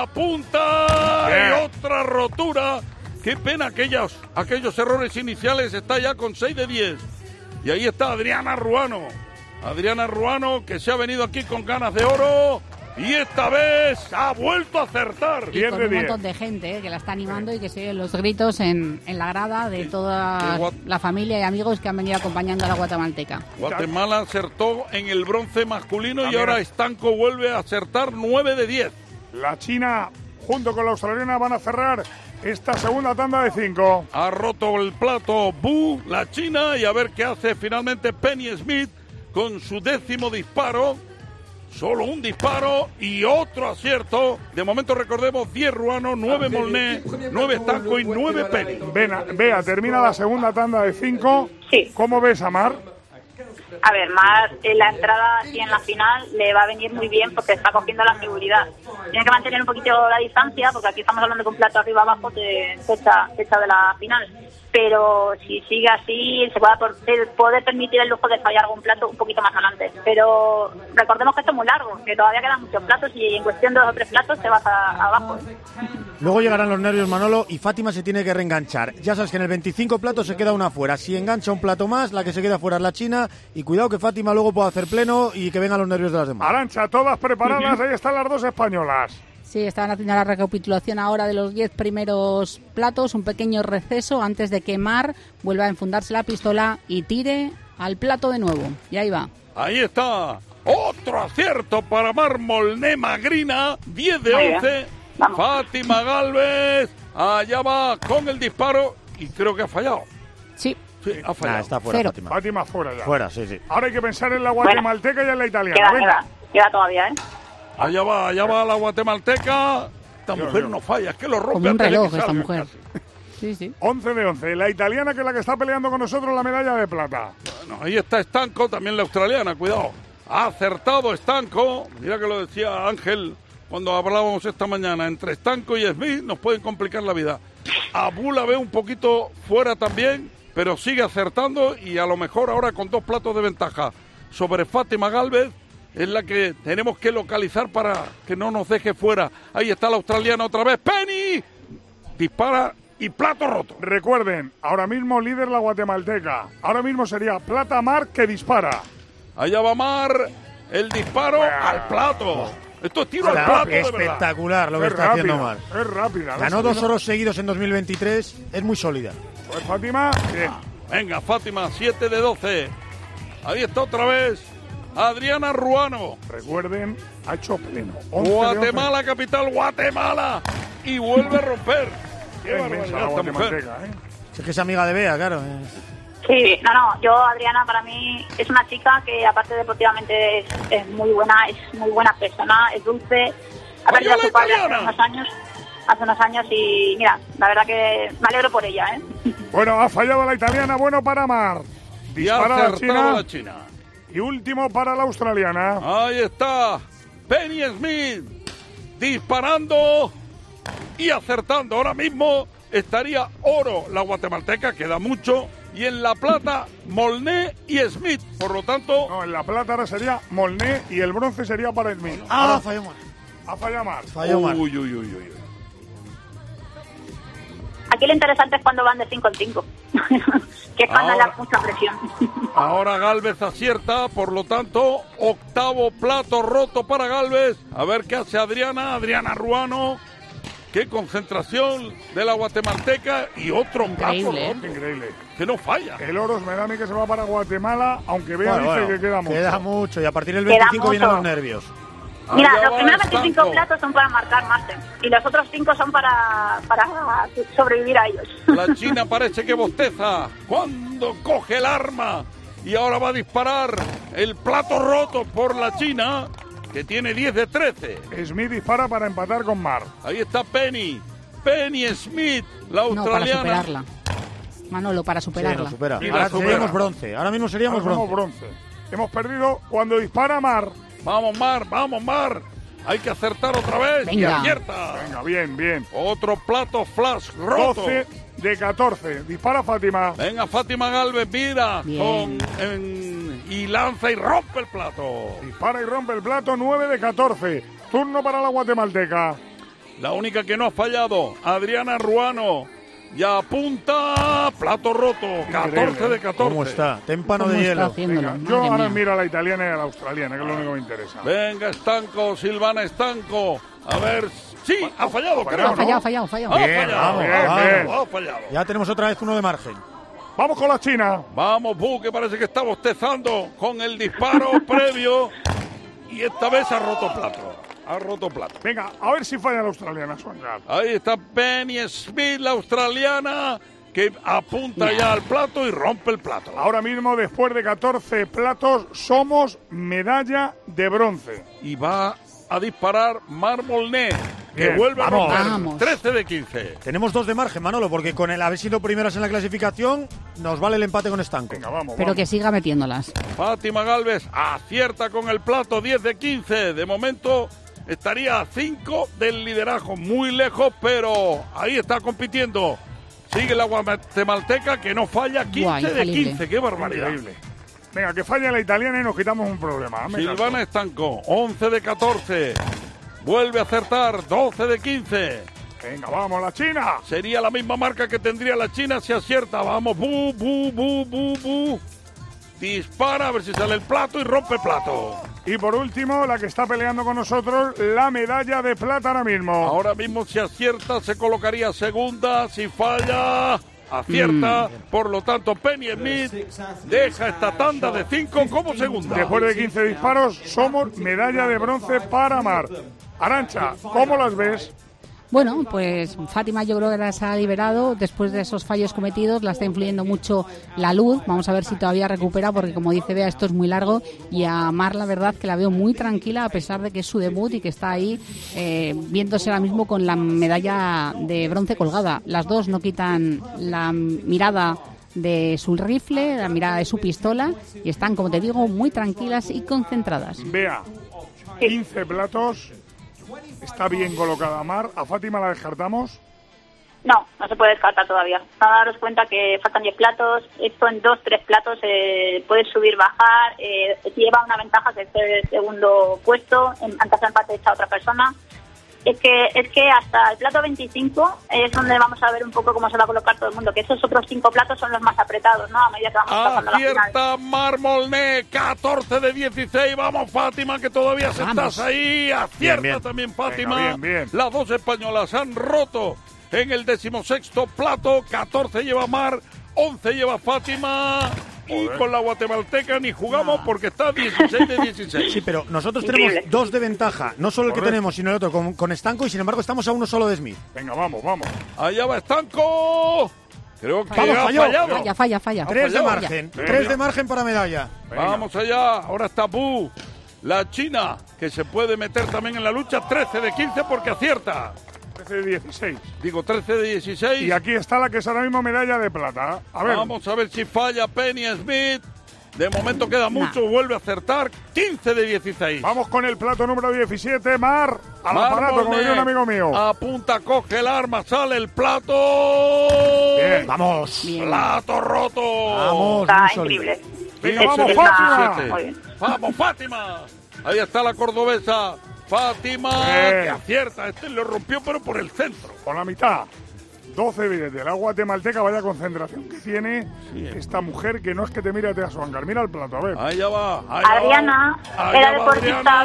Apunta. Bien. Y otra rotura. Qué pena aquellos, aquellos errores iniciales. Está ya con seis de diez. Y ahí está Adriana Ruano. Adriana Ruano, que se ha venido aquí con ganas de oro. Y esta vez ha vuelto a acertar. Y con un montón de gente eh, que la está animando y que se oyen los gritos en, en la grada de toda qué guat- la familia y amigos que han venido acompañando a la guatemalteca. Guatemala acertó en el bronce masculino y También ahora es- Estanco vuelve a acertar nueve de diez. La China, junto con la australiana, van a cerrar esta segunda tanda de cinco. Ha roto el plato Bu, la China, y a ver qué hace finalmente Penny Smith con su décimo disparo. Solo un disparo y otro acierto. De momento recordemos diez Ruano, nueve Molné, nueve Estanco y nueve Penny. Vena, Bea, termina la segunda tanda de cinco. Sí. ¿Cómo ves a Mar? A ver, más en la entrada y en la final le va a venir muy bien porque está cogiendo la seguridad. Tiene que mantener un poquito la distancia porque aquí estamos hablando de un plato arriba abajo de fecha, fecha de la final. Pero si sigue así, se va a poder permitir el lujo de fallar algún plato un poquito más adelante. Pero recordemos que esto es muy largo, que todavía quedan muchos platos y en cuestión de dos o tres platos se va a, abajo. Luego llegarán los nervios, Manolo, y Fátima se tiene que reenganchar. Ya sabes que en el veinticinco platos se queda una fuera. Si engancha un plato más, la que se queda fuera es la China. Y cuidado que Fátima luego pueda hacer pleno y que vengan los nervios de las demás. Arancha, todas preparadas. Ahí están las dos españolas. Sí, estaban haciendo la recapitulación ahora de los diez primeros platos, un pequeño receso antes de que Mar vuelva a enfundarse la pistola y tire al plato de nuevo. Y ahí va. Ahí está. Otro acierto para Mar Molné Magrina. diez de Muy bien. once. Fátima Galvez. Allá va con el disparo. Y creo que ha fallado. Sí. Sí, ha fallado. Nah, está fuera, Cero. Fátima. Fátima fuera ya. Fuera, sí, sí. Ahora hay que pensar en la guatemalteca y en la italiana. Queda, Venga. queda, queda todavía, ¿eh? Allá va, allá va la guatemalteca. Esta Dios mujer mío. no falla, es que lo rompe Como un antes de reloj que esta salga mujer. casi. Sí, sí. once de once. La italiana, que es la que está peleando con nosotros la medalla de plata. Bueno, ahí está Estanco, también la australiana, cuidado. Ha acertado Estanco. Mira que lo decía Ángel cuando hablábamos esta mañana. Entre Estanco y Smith nos pueden complicar la vida. Abu la ve un poquito fuera también. pero sigue acertando y a lo mejor ahora con dos platos de ventaja sobre Fátima Gálvez es la que tenemos que localizar para que no nos deje fuera. Ahí está la australiana otra vez. Penny dispara y plato roto. Recuerden, ahora mismo líder la guatemalteca. Ahora mismo sería Plata Mar que dispara. Allá va Mar, el disparo bueno. al plato. Esto es tiro al plato, espectacular lo que es está rápida, haciendo Mar. Es rápida. Ganó dos oros seguidos en dos mil veintitrés, es muy sólida. Pues Fátima, bien. Venga, Fátima, siete de doce. Ahí está otra vez Adriana Ruano. Recuerden, ha hecho pleno. Guatemala, capital, Guatemala. Y vuelve a romper. Qué Qué barbaridad la esta mujer. ¿eh? Es que es amiga de Bea, claro. Sí, no, no, yo Adriana para mí es una chica que aparte deportivamente es, es muy buena, es muy buena persona, es dulce. Ha perdido a su padre hace unos años, hace unos años y mira, la verdad que me alegro por ella, ¿eh? Bueno, ha fallado la italiana, bueno para Mar. Dispara la China, la China. Y último para la australiana. Ahí está Penny Smith disparando y acertando. Ahora mismo estaría oro la guatemalteca, queda mucho. Y en la plata, Molné y Smith. Por lo tanto... No, en la plata ahora sería Molné y el bronce sería para Smith. Ah, ahora falló Mar. Ha fallado Mar. Falló Mar. Uy, uy, uy, uy. Aquí lo interesante es cuando van de cinco en cinco. Que es cuando Ahora- da mucha presión. Ahora Gálvez acierta, por lo tanto, octavo plato roto para Gálvez. A ver qué hace Adriana, Adriana Ruano. Qué concentración de la guatemalteca y otro plato Increíble, roto. Increíble. Que no falla. El oro me da a mí que se va para Guatemala, aunque Bea Bueno, dice bueno, que queda mucho. Queda mucho y a partir del Queda veinticinco vienen mucho. los nervios. Mira, Allá los va primeros veinticinco Estanco. platos son para marcar máster y los otros cinco son para, para sobrevivir a ellos. La China parece que bosteza cuando coge el arma y ahora va a disparar el plato roto por la China, que tiene diez de trece. Smith dispara para empatar con Mar. Ahí está Penny. Penny Smith, la No, para australiana. superarla. Manolo, para Sí, superarla. nos supera. Y la Ahora supera. seríamos bronce. Ahora mismo seríamos Ahora somos bronce. bronce. Hemos perdido cuando dispara Mar. Vamos, Mar, vamos, Mar. Hay que acertar otra vez y Venga. acierta. Venga, bien, bien. Otro plato flash roto. doce de catorce. Dispara Fátima. Venga, Fátima Gálvez, mira. Bien. Con, en- y lanza y rompe el plato. Dispara y rompe el plato. nueve de catorce. Turno para la guatemalteca. La única que no ha fallado, Adriana Ruano. Ya apunta, plato roto, catorce de catorce. ¿Cómo está? Témpano ¿Cómo de está hielo. haciéndolo? Venga, yo Madre ahora mía. miro a la italiana y a la australiana, que es lo único que me interesa. Venga, Estanco, Silvana Estanco. A ver, sí, ha fallado, creo, Ha ¿no? fallado, fallado, fallado. Ha Bien, fallado, vamos, ha bien, fallado, bien. ha fallado. Ya tenemos otra vez uno de margen. Vamos con la China. Vamos, Bu, que parece que está bostezando con el disparo previo. Y esta vez ha roto plato. Ha roto plato. Venga, a ver si falla la australiana, Suangar. Ahí está Penny Smith, la australiana, que apunta ya al plato y rompe el plato. Ahora mismo, después de catorce platos, somos medalla de bronce. Y va a disparar Mar Molné, que Bien, vuelve vamos. a romper. Vamos. trece de quince. Tenemos dos de margen, Manolo, porque con el haber sido primeras en la clasificación nos vale el empate con Estanco. Venga, vamos, Pero vamos. que siga metiéndolas. Fátima Gálvez acierta con el plato, diez de quince. De momento estaría a cinco del liderazgo, muy lejos, pero ahí está compitiendo. Sigue la guatemalteca, que no falla, quince Guau, de infalible. quince. ¡Qué barbaridad! Increíble. Venga, que falle la italiana y nos quitamos un problema. Hazme Silvana caso. Estanco, once de catorce. Vuelve a acertar, doce de quince. Venga, vamos, la China. Sería la misma marca que tendría la China si acierta. Vamos, bu, bu, bu, bu, bu. Dispara a ver si sale el plato y rompe el plato. Y por último, la que está peleando con nosotros, la medalla de plata ahora mismo. Ahora mismo si acierta se colocaría segunda. Si falla, acierta. Por lo tanto, Penny Smith deja esta tanda de cinco como segunda. Después de quince disparos, somos medalla de bronce para Mar. Arancha, ¿cómo las ves? Bueno, pues Fátima yo creo que las ha liberado después de esos fallos cometidos, la está influyendo mucho la luz, vamos a ver si todavía recupera porque como dice Bea esto es muy largo y a Mar la verdad que la veo muy tranquila a pesar de que es su debut y que está ahí eh, viéndose ahora mismo con la medalla de bronce colgada. Las dos no quitan la mirada de su rifle, la mirada de su pistola y están, como te digo, muy tranquilas y concentradas. Vea, quince platos. Está bien colocada Mar. ¿A Fátima la descartamos? No, no se puede descartar todavía. Nada, daros cuenta que faltan diez platos. Esto en dos, tres platos eh, puedes subir, bajar. Eh, lleva una ventaja que es el segundo puesto. En, antes de empate está otra persona. Es que es que hasta el plato veinticinco es donde vamos a ver un poco cómo se va a colocar todo el mundo. Que esos otros cinco platos son los más apretados, ¿no? A medida que vamos pasando la final. Acierta Mar Molné, catorce de dieciséis. Vamos, Fátima, que todavía se estás ahí. Acierta bien, bien. también Fátima. Venga, bien, bien. Las dos españolas han roto en el decimosexto plato. catorce lleva Mar, once lleva Fátima. Y con la guatemalteca ni jugamos porque está dieciséis de dieciséis. Sí, pero nosotros tenemos dos de ventaja. No solo el que tenemos, sino el otro con, con Estanco. Y sin embargo estamos a uno solo de Smith. Venga, vamos, vamos. Allá va Estanco. Creo que vamos, ha falló. fallado. Falla, falla, falla. Tres de fallado. margen. Venga. Tres de margen para medalla. Venga. Vamos allá. Ahora está Bu. La China, que se puede meter también en la lucha. trece de quince porque acierta. trece de dieciséis. Digo, trece de dieciséis. Y aquí está la que es ahora mismo medalla de plata. A ver. Vamos a ver si falla Penny Smith. De momento queda mucho, nah. vuelve a acertar. quince de dieciséis. Vamos con el plato número diecisiete, Mar. Al Mar aparato, como diría un amigo mío. Apunta, coge el arma, sale el plato. Bien, vamos. Bien. Plato roto. Vamos, está increíble. Venga, vamos, Fátima. Vamos, Fátima. Ahí está la cordobesa. Fátima, bien. Que acierta. Este lo rompió, pero por el centro. Por la mitad. doce de la guatemalteca, vaya concentración que tiene sí. esta mujer, que no es que te mire a su hangar. Mira el plato, a ver. Ahí ya va. Ahí Adriana, va. era deportista.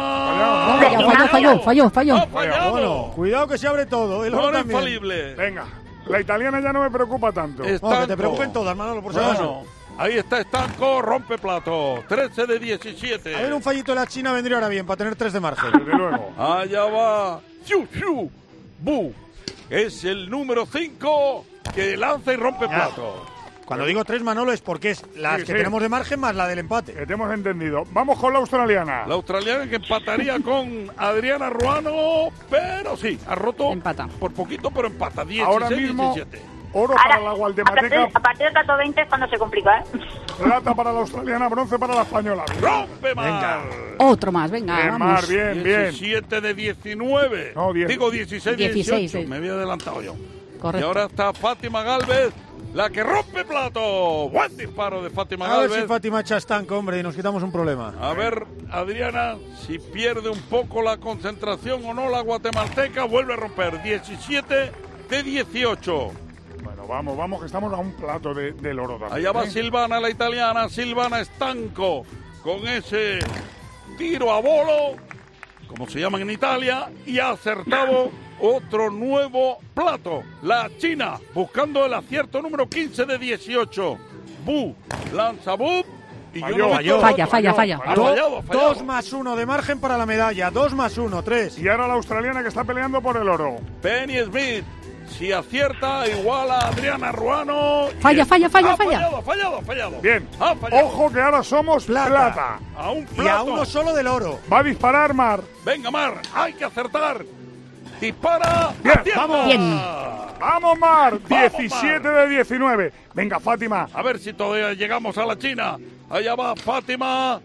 Falló, falló, falló, falló. Ha fallado. Bueno, cuidado que se abre todo. El no, no infalible. Venga, la italiana ya no me preocupa tanto. Oh, que te preocupen todas, Manolo, por si acaso. Ahí está Estanco, rompe plato. trece de diecisiete. A ver, un fallito de la China vendría ahora bien para tener tres de margen. Desde luego. Allá va. Xiu, xiu, Bu. Es el número cinco que lanza y rompe ya. plato. Cuando digo tres, Manolo, es porque es las sí, que sí. tenemos de margen más la del empate. Que te hemos entendido. Vamos con la australiana. La australiana que empataría con Adriana Ruano, pero sí, ha roto. Empata. Por poquito, pero empata. dieciséis, ahora mismo, diecisiete. Oro ahora, para la guatemalteca. A partir del plato veinte es cuando se complica, ¿eh? Plata para la australiana, bronce para la española. ¡Rompe Mar! Venga. Otro más, venga, bien, vamos. Mar, bien, bien. diecisiete de diecinueve. No, diez. Digo dieciséis de dieciocho. Sí. Me había adelantado yo. Correcto. Y ahora está Fátima Gálvez, la que rompe plato. Buen disparo de Fátima a Gálvez. A ver si Fátima echa estanco, hombre, y nos quitamos un problema. A ver, Adriana, si pierde un poco la concentración o no la guatemalteca, vuelve a romper. diecisiete de dieciocho. Bueno, vamos, vamos, que estamos a un plato de, del oro también. Allá va ¿eh? Silvana, la italiana, Silvana Estanco, con ese tiro a bolo, como se llaman en Italia, y ha acertado otro nuevo plato. La China, buscando el acierto número quince de dieciocho. Bu, lanza Bu. Y falló, yo no falló, falla, falla, falla. Ha fallado, ha fallado. Dos más uno de margen para la medalla. Dos más uno, tres. Y ahora la australiana que está peleando por el oro. Penny Smith. Si acierta, igual a Adriana Ruano. Falla, falla, falla, ha falla. Fallado, fallado, fallado. Bien. Ha fallado. Ojo que ahora somos plata. plata. A un plato. Y a uno solo del oro. Va a disparar Mar. Venga, Mar, hay que acertar. Dispara. Bien, acierta. vamos. Bien. Vamos, Mar. Vamos, diecisiete Mar. de diecinueve. Venga, Fátima. A ver si todavía llegamos a la China. Allá va Fátima.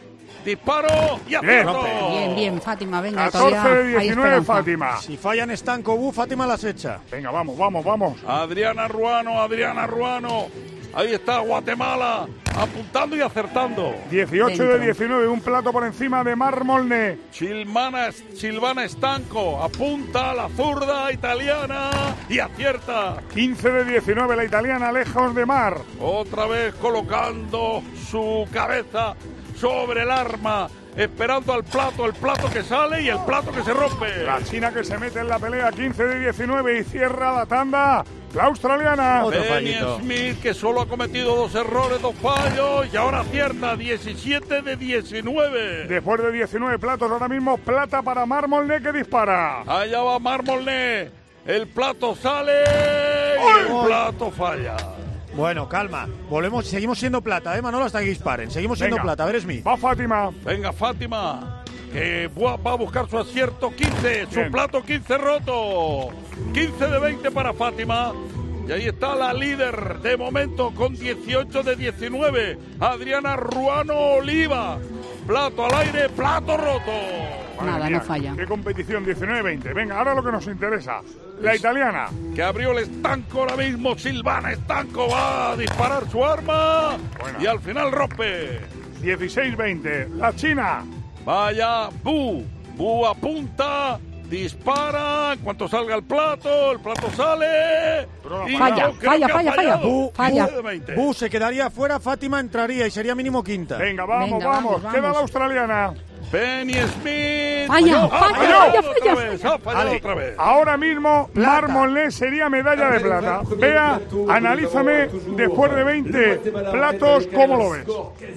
Disparo y acierto. Bien, bien, Fátima, venga. catorce de diecinueve, Fátima. Si fallan estanco, Bu, Fátima las echa. Venga, vamos, vamos, vamos. Adriana Ruano, Adriana Ruano. Ahí está Guatemala, apuntando y acertando. dieciocho de diecinueve, un plato por encima de Mar Molné. Silvana, Silvana Estanco, apunta a la zurda italiana y acierta. quince de diecinueve, la italiana lejos de Mar. Otra vez colocando su cabeza sobre el arma, esperando al plato, el plato que sale y el plato que se rompe. La China que se mete en la pelea, quince de diecinueve, y cierra la tanda la australiana. Penny Smith, que solo ha cometido dos errores, dos fallos, y ahora acierta, diecisiete de diecinueve. Después de diecinueve platos, ahora mismo plata para Mar Molné, que dispara. Allá va Mar Molné, el plato sale y el plato falla. Bueno, calma. Volvemos, seguimos siendo plata, ¿eh, Manolo? Hasta que disparen. Seguimos siendo Venga. plata. A ver, Smith. Va Fátima. Venga, Fátima, que va a buscar su acierto. quince, Bien. su plato quince roto. quince de veinte para Fátima. Y ahí está la líder de momento con dieciocho de diecinueve. Adriana Ruano Oliva. Plato al aire, plato roto. Madre Nada, mía, no falla. Qué competición, diecinueve veinte. Venga, ahora lo que nos interesa. La italiana. Que abrió el estanco ahora mismo. Silvana Estanco va a disparar su arma. Bueno. Y al final rompe. dieciséis veinte. La china. Vaya, Bu. Bu apunta. Dispara. En cuanto salga el plato, el plato sale. Y Falla, no, creo falla, que ha falla, falla. fallado. Bu, falla. Bu de veinte. Bu se quedaría fuera, Fátima entraría y sería mínimo quinta. Venga, vamos, Venga, vamos. vamos, Queda vamos. la australiana. Penny Smith. Falla, Ha falla, fallado falla, otra falla, vez, falla. Ha fallado Vale. otra vez. Ahora mismo, Marmolé sería medalla de plata. Vea, analízame después de veinte platos, ¿cómo lo ves?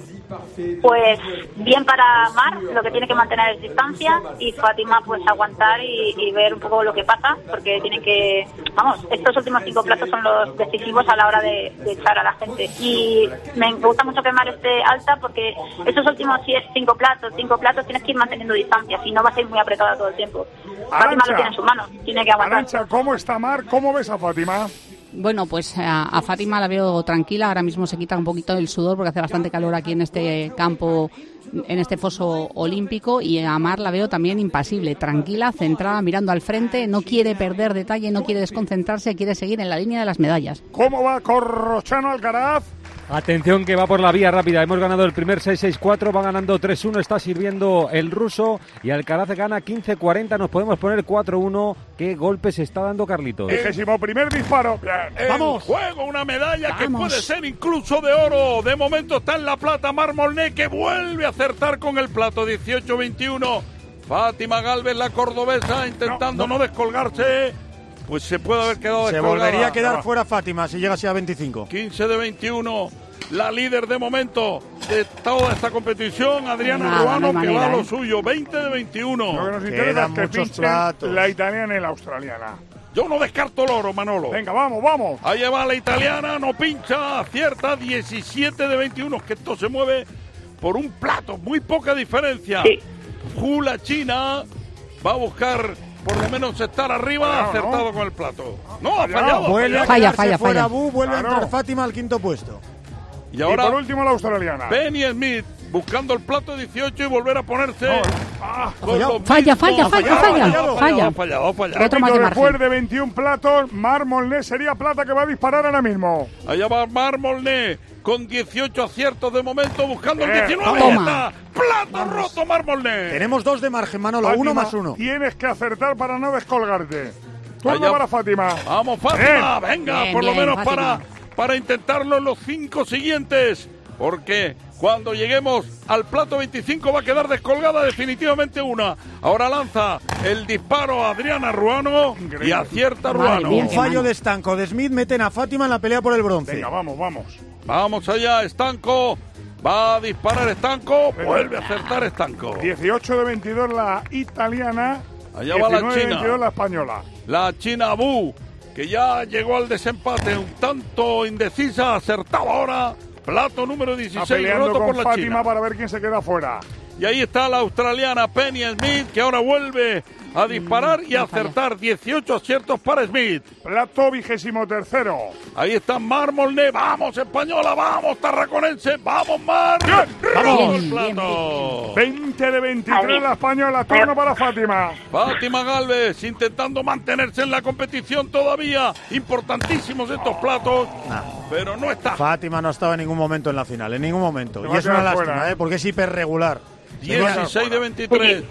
Pues bien para Mar, lo que tiene que mantener es distancia, y Fátima pues aguantar y, y ver un poco lo que pasa, porque tienen que, vamos, estos últimos cinco platos son los decisivos a la hora de, de echar a la gente. Y me gusta mucho que Mar esté alta, porque estos últimos cinco platos, cinco platos tienes que ir manteniendo distancia, si no vas a ir muy apretada todo el tiempo. Fátima lo tiene en sus manos, tiene que aguantar. Arantxa, ¿cómo está Mar? ¿Cómo ves a Fátima? Bueno, pues a, a Fátima la veo tranquila. Ahora mismo se quita un poquito el sudor porque hace bastante calor aquí en este campo, en este foso olímpico. Y a Mar la veo también impasible, tranquila, centrada, mirando al frente. No quiere perder detalle, no quiere desconcentrarse, quiere seguir en la línea de las medallas. ¿Cómo va Corrochano Alcaraz? Atención que va por la vía rápida. Hemos ganado el primer seis seis cuatro, va ganando tres uno, está sirviendo el ruso y Alcaraz gana quince cuarenta. Nos podemos poner cuatro uno. ¿Qué golpe se está dando Carlitos? Vigésimo primer disparo. En Vamos. juego una medalla Vamos. que puede ser incluso de oro. De momento está en la plata Marmolné, que vuelve a acertar con el plato. dieciocho veintiuno. Fátima Galvez, la cordobesa, intentando no, no. no descolgarse. Pues se puede haber quedado Se descolgada. volvería a quedar Ah. fuera Fátima si llegase a veinticinco. quince de veintiuno. La líder de momento de toda esta competición, Adriana Nada, Ruano, no hay que manera, va a lo ¿eh? suyo. veinte de veintiuno. Lo que nos interesa Quedan es que muchos pinchen platos. la italiana y la australiana. Yo no descarto el oro, Manolo. Venga, vamos, vamos. Ahí va la italiana, no pincha, acierta, diecisiete de veintiuno, que esto se mueve por un plato, muy poca diferencia. Sí. Jula China va a buscar por lo menos estar arriba, Fallado, acertado ¿no? con el plato. No, ha Fallado. fallado. ha Vuelve a fallado. Falla, quedarse falla, fuera falla. Bu, vuelve Claro. a entrar Fátima al quinto puesto. Y Y ahora por último la australiana. Penny Smith buscando el plato dieciocho y volver a ponerse. No, ah, con fallado. los Falla, mismos. falla, Ha falla, fallado, falla, ha fallado, falla. Ha fallado, ha fallado. Otro más de Repito, margen. después de veintiún platos, Marmolné sería plata que va a disparar ahora mismo. Allá va Marmolné con dieciocho aciertos de momento, buscando el Eh, diecinueve. toma. Está. Plato roto Marmolné. Tenemos dos de margen, Manolo, Fátima, uno más uno. Tienes que acertar para no descolgarte. Turno Allá- para Fátima. Vamos, Fátima, Bien. venga, Bien, por lo bien, menos Fátima. para, para intentarlo en los cinco siguientes. Porque cuando lleguemos al plato veinticinco va a quedar descolgada definitivamente una. Ahora lanza el disparo a Adriana Ruano y acierta Madre Ruano. mía, Un qué fallo mano. de estanco de Smith, meten a Fátima en la pelea por el bronce. Venga, vamos, vamos. Vamos allá, Estanco. Va a disparar Estanco. Vuelve a acertar Estanco. dieciocho de veintidós la italiana. Allá va la diecinueve de China. veintidós la española. La China Bu, que ya llegó al desempate, un tanto indecisa, acertaba ahora. Plato número Está dieciséis, peleando roto con por la Fátima China. para ver quién se queda fuera. Y ahí está la australiana Penny Smith, que ahora vuelve a disparar y a no falla. acertar. dieciocho aciertos para Smith. Plato vigésimo tercero. Ahí está Marmolné. Vamos, española, vamos, tarraconense. Vamos, Mar. Vamos. Roto el Bien, plato. veinte de veintitrés la española. Turno para Fátima. Fátima Galvez intentando mantenerse en la competición todavía. Importantísimos estos platos, pero no está. Fátima no estaba en ningún momento en la final, en ningún momento. Se Y va a es una quedar lástima, fuera, ¿eh? ¿eh? Porque es hiperregular. dieciséis de veintitrés.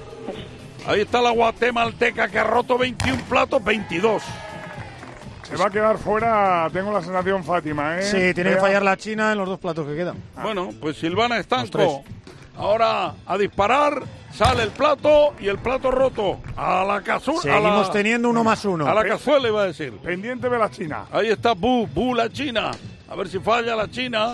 Ahí está la guatemalteca que ha roto veintiún platos, veintidós. Se va a quedar fuera, tengo la sensación, Fátima, ¿eh? Sí, tiene que Vea. fallar la China en los dos platos que quedan. Bueno, pues Silvana Los Estanco. tres. Ahora a disparar, sale el plato y el plato roto. A la cazuela. Seguimos teniendo uno más uno. A la cazuela iba a decir. Pendiente de la China. Ahí está Bu, Bu la China. A ver si falla la China.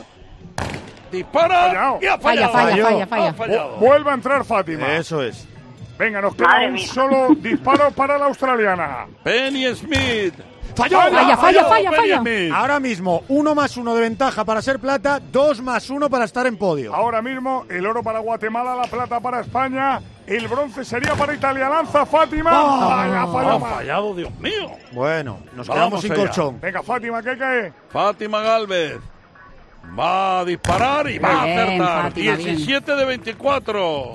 Dispara Fallado. y ha Falla, fallado. falla, falla, Ha falla. fallado. Vuelve a entrar Fátima. Eso es. Venga, nos queda Madre un mía. solo disparo para la australiana. Penny Smith. ¡Falló! Falla, falla, Fallado falla, Penny falla. Smith. Ahora mismo, uno más uno de ventaja para ser plata, dos más uno para estar en podio. Ahora mismo el oro para Guatemala, la plata para España, el bronce sería para Italia. Lanza Fátima. Vaya, Ha falla más. fallado, Dios mío. Bueno, nos Vamos quedamos sin allá. colchón. Venga, Fátima, ¿qué cae? Fátima Galvez va a disparar y va a Bien, acertar. Fátima, bien. diecisiete de veinticuatro.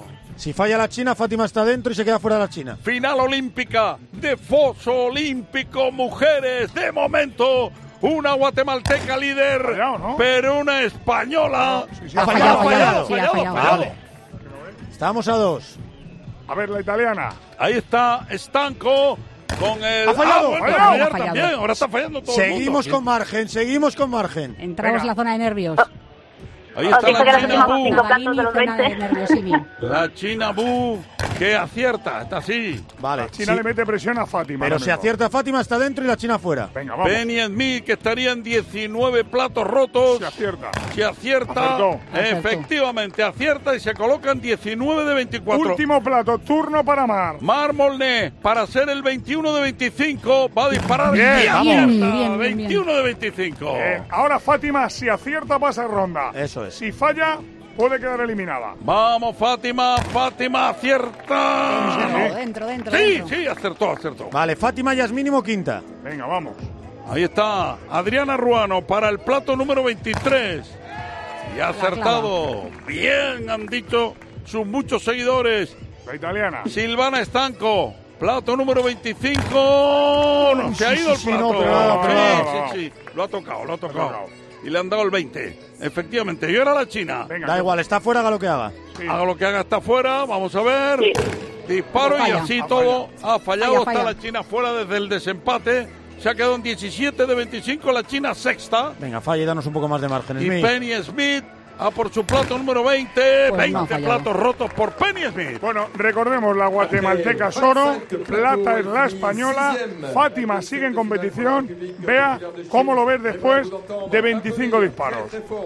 Si falla la China, Fátima está dentro y se queda fuera de la China. Final olímpica de foso olímpico mujeres. De momento, una guatemalteca líder, fallado, ¿no? pero una española. No, sí, sí, ha fallado, ha fallado. Sí, ha fallado. Vale. Estamos a dos. A ver, la italiana. Ahí está Stanco con el... Ha fallado, ah, bueno, fallado. fallar Ha fallado. también. Ahora está fallando todo el mundo. Seguimos con margen, seguimos con margen. Entramos en la zona de nervios. Ahí está Os dije que la los China últimos cinco Bu. platos de los Zona de veinte. nerviosismo. La China Bu que acierta, está así. Vale. China sí. le mete presión a Fátima. Pero ahora si mismo. acierta Fátima, está dentro y la China fuera. Venga, vamos. Penny Smith que estaría en diecinueve platos rotos. Se acierta. Si acierta, Acertó. efectivamente acierta y se colocan diecinueve de veinticuatro. Último plato, turno para Mar. Mar Molné, para ser el veintiuno de veinticinco, va a disparar. Bien, y vamos. acierta, Bien, bien, bien, veintiuno de veinticinco. Bien. Ahora Fátima, si acierta, pasa ronda. Eso es. Si falla, puede quedar eliminada. Vamos, Fátima, Fátima acierta. Dentro, dentro, dentro. Sí, dentro. sí, acertó, acertó. Vale, Fátima ya es mínimo quinta. Venga, vamos. Ahí está Adriana Ruano para el plato número veintitrés. Y ha acertado. Bien, han dicho sus muchos seguidores. La italiana. Silvana Estanco, plato número veinticinco. No, se ha sí, ido sí, el plato. no, pero nada, pero sí, nada. sí, sí. Lo ha tocado, lo ha tocado. tocado. Y le han dado el veinte. Efectivamente. Y ahora la China. Venga, Da que- igual, está fuera, haga lo que haga. sí. Haga lo que haga, está fuera. Vamos a ver. Sí. Disparo y Falla. así Ha todo. Ha fallado. Falla, Está falla. la China fuera desde el desempate. Se ha quedado en diecisiete de veinticinco. La China sexta. Venga, falla y danos un poco más de margen. Y Smith. Penny Smith a por su plato número veinte. Pues no ha veinte fallado. platos rotos por Penny Smith. Bueno, recordemos, la guatemalteca es oro, plata es la española, Fátima sigue en competición. Vea cómo lo ves después de veinticinco disparos.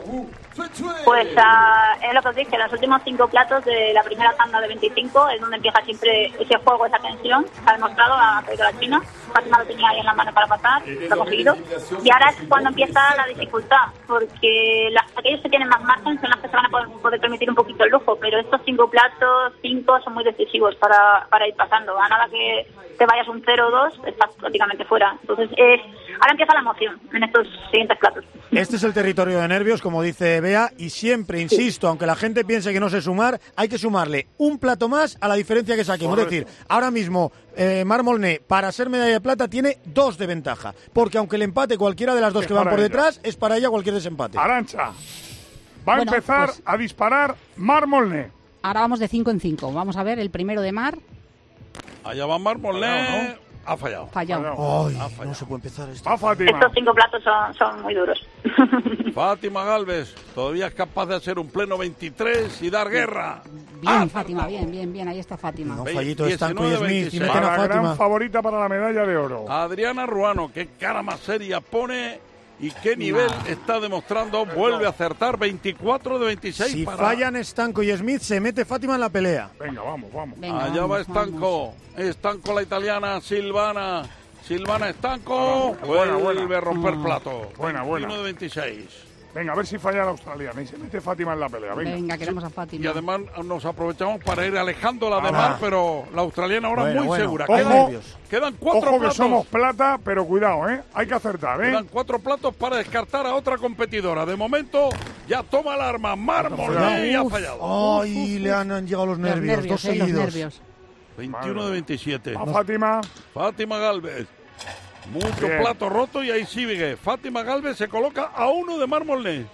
Pues ah, es lo que os dije, los últimos cinco platos de la primera tanda de veinticinco es donde empieza siempre ese juego, esa tensión. Se ha demostrado, ha caído la China. Fátima lo tenía ahí en la mano para pasar, lo ha conseguido. Y ahora es cuando empieza la dificultad, porque las, aquellos que tienen más margen son los que se van a poder, poder permitir un poquito el lujo, pero estos cinco platos, cinco, son muy decisivos para, para ir pasando. A nada que te vayas un cero o dos, estás prácticamente fuera. Entonces, es, ahora empieza la emoción en estos siguientes platos. Este es el territorio de nervios, como dice Bea, y siempre, insisto, aunque la gente piense que no sé sumar, hay que sumarle un plato más a la diferencia que saquemos. Es decir, ahora mismo, eh, Mar Molné, para ser medalla de plata, tiene dos de ventaja, porque aunque el empate cualquiera de las dos Es que van para por ella. detrás, es para ella cualquier desempate. Arantxa, va a Bueno, empezar pues- a disparar Mar Molné. Ahora vamos de cinco en cinco. Vamos a ver el primero de Mar. Allá va Mar Molné. Ha fallado. Fallado. Ay, Ha fallado. no se puede empezar esto. Va Fátima. Estos cinco platos son, son muy duros. Fátima Galvez todavía es capaz de hacer un pleno veintitrés y dar guerra. Bien, Ah, Fátima, bien, bien, bien. Ahí está Fátima. No, Ve- fallito de Estanco y diecinueve, Smith y veintiséis. meten a La gran Fátima. favorita para la medalla de oro. Adriana Ruano, qué cara más seria pone y qué nivel está demostrando. Vuelve a acertar veinticuatro de veintiséis. Si para... fallan Estanco y Smith, se mete Fátima en la pelea. Venga, vamos, vamos. Venga, Allá va vamos, Estanco. Estanco la italiana, Silvana. Silvana Estanco. Buena, Vuelve buena. a romper Ah. plato. Buena, buena. veintiuno de veintiséis. Venga, a ver si falla la australiana y se mete Fátima en la pelea. Venga. Venga, queremos a Y Fátima. además nos aprovechamos para ir alejando la de Ahora. Mar, pero la australiana ahora Bueno, muy bueno. segura. Ojo. Quedan, quedan cuatro Ojo que platos. somos plata, pero cuidado, ¿eh? Hay que acertar, ¿eh? Quedan cuatro platos para descartar a otra competidora. De momento ya toma el arma Mar Molné y ha Uf. fallado. Ay, le han, han llegado los Los nervios, nervios, dos eh, los seguidos. nervios. veintiuno de veintisiete. Va Fátima. Fátima Galvez. Mucho Bien. plato roto y ahí sigue. Fátima Galvez se coloca a uno de Mar Molné.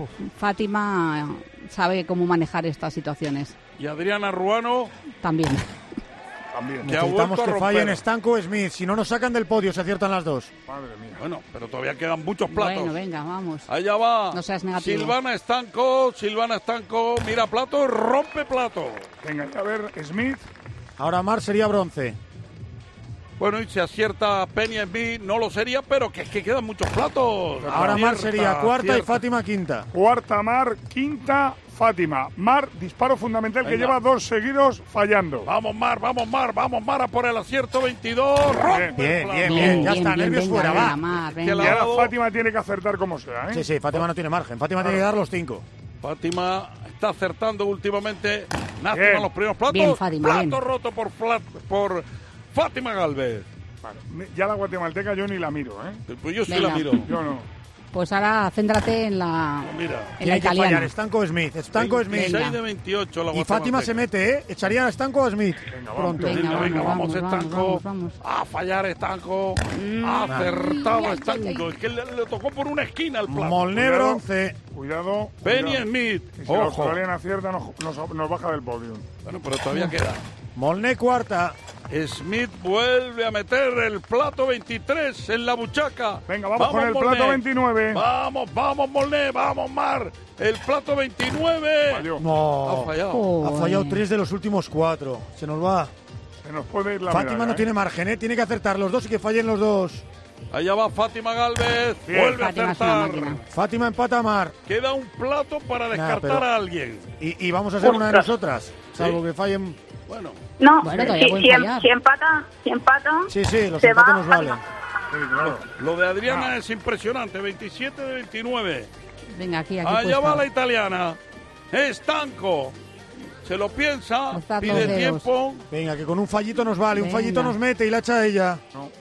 Fátima sabe cómo manejar estas situaciones. Y Adriana Ruano, También. También. que ha Necesitamos vuelto a que romper. fallen Estanco o Smith. Si no nos sacan del podio, se aciertan las dos. Madre mía. Bueno, pero todavía quedan muchos platos. Bueno, venga, vamos. Allá va. No seas negativo. Silvana Estanco, Silvana Estanco, mira plato, rompe plato. Venga, y a ver, Smith. Ahora Mar sería bronce. Bueno, y si acierta Penny Smith, no lo sería, pero que es que quedan muchos platos. Ahora Mar Acierta, sería cuarta y acierta. Fátima quinta. Cuarta Mar, quinta Fátima. Mar, disparo fundamental que Venga. lleva dos seguidos fallando. Vamos Mar, vamos Mar, vamos Mar a por el acierto veintidós. Rompe Bien, el plato. bien, Bien, ya bien, está, bien, nervios venga, fuera, venga, va. Mar, Que Y venga. la- ahora Lado. Fátima tiene que acertar como sea, ¿eh? Sí, sí, Fátima no tiene margen. Fátima tiene que dar los cinco. Fátima está acertando últimamente. Nástima Bien. en los primeros platos. Bien, Fátima, plato bien. roto por, Flat- por Fátima Galvez. Vale, me- ya la guatemalteca yo ni la miro, ¿eh? Pues yo sí Venga. la miro. Yo no. Pues ahora céntrate en la, Mira, en la italiana. Fallar, Stanko Smith, Stanko Smith. veintiséis de veintiocho la Y Fátima se mete, ¿eh? Echaría a Stanko a Smith. Venga, pronto. Venga, venga, venga, vamos, vamos, Estanco. vamos, vamos. A fallar Estanco. Mm. Acertado Ay, Estanco. Es que le, le tocó por una esquina al plato. Molné Cuidado, bronce. Cuidado. Benny cuidado. Smith. Y si la Ojo. australiana acierta, nos, nos, nos baja del podio. Bueno, pero todavía queda. Molné cuarta. Smith vuelve a meter el plato veintitrés en la buchaca. Venga, vamos, con el plato veintinueve. Vamos, vamos, Molné, vamos, Mar. El plato veintinueve. Falló. No. Ha fallado. Oh, Ha fallado tres de los últimos cuatro. Se nos va. Se nos puede ir la Fátima medalla, no ¿eh? tiene margen, ¿eh? Tiene que acertar los dos y que fallen los dos. Allá va Fátima Galvez. Bien. Vuelve Fátima a es una acertar. máquina. Fátima empata a Mar. Queda un plato para descartar pero- a alguien. Y, y vamos a ser una de nosotras. Salvo que fallen. Bueno, No, Bueno, todavía si, pueden si, em- fallar. si empata, si empata, Sí, sí, los se empates va nos valen. Sí, claro. lo de Adriana Ah. es impresionante. veintisiete de veintinueve. Venga, aquí, aquí. Allá puesta. va la italiana. Estanco. Se lo piensa. Cruzad los Pide dedos. tiempo. Venga, que con un fallito nos vale. Un Venga. fallito nos mete y la echa ella.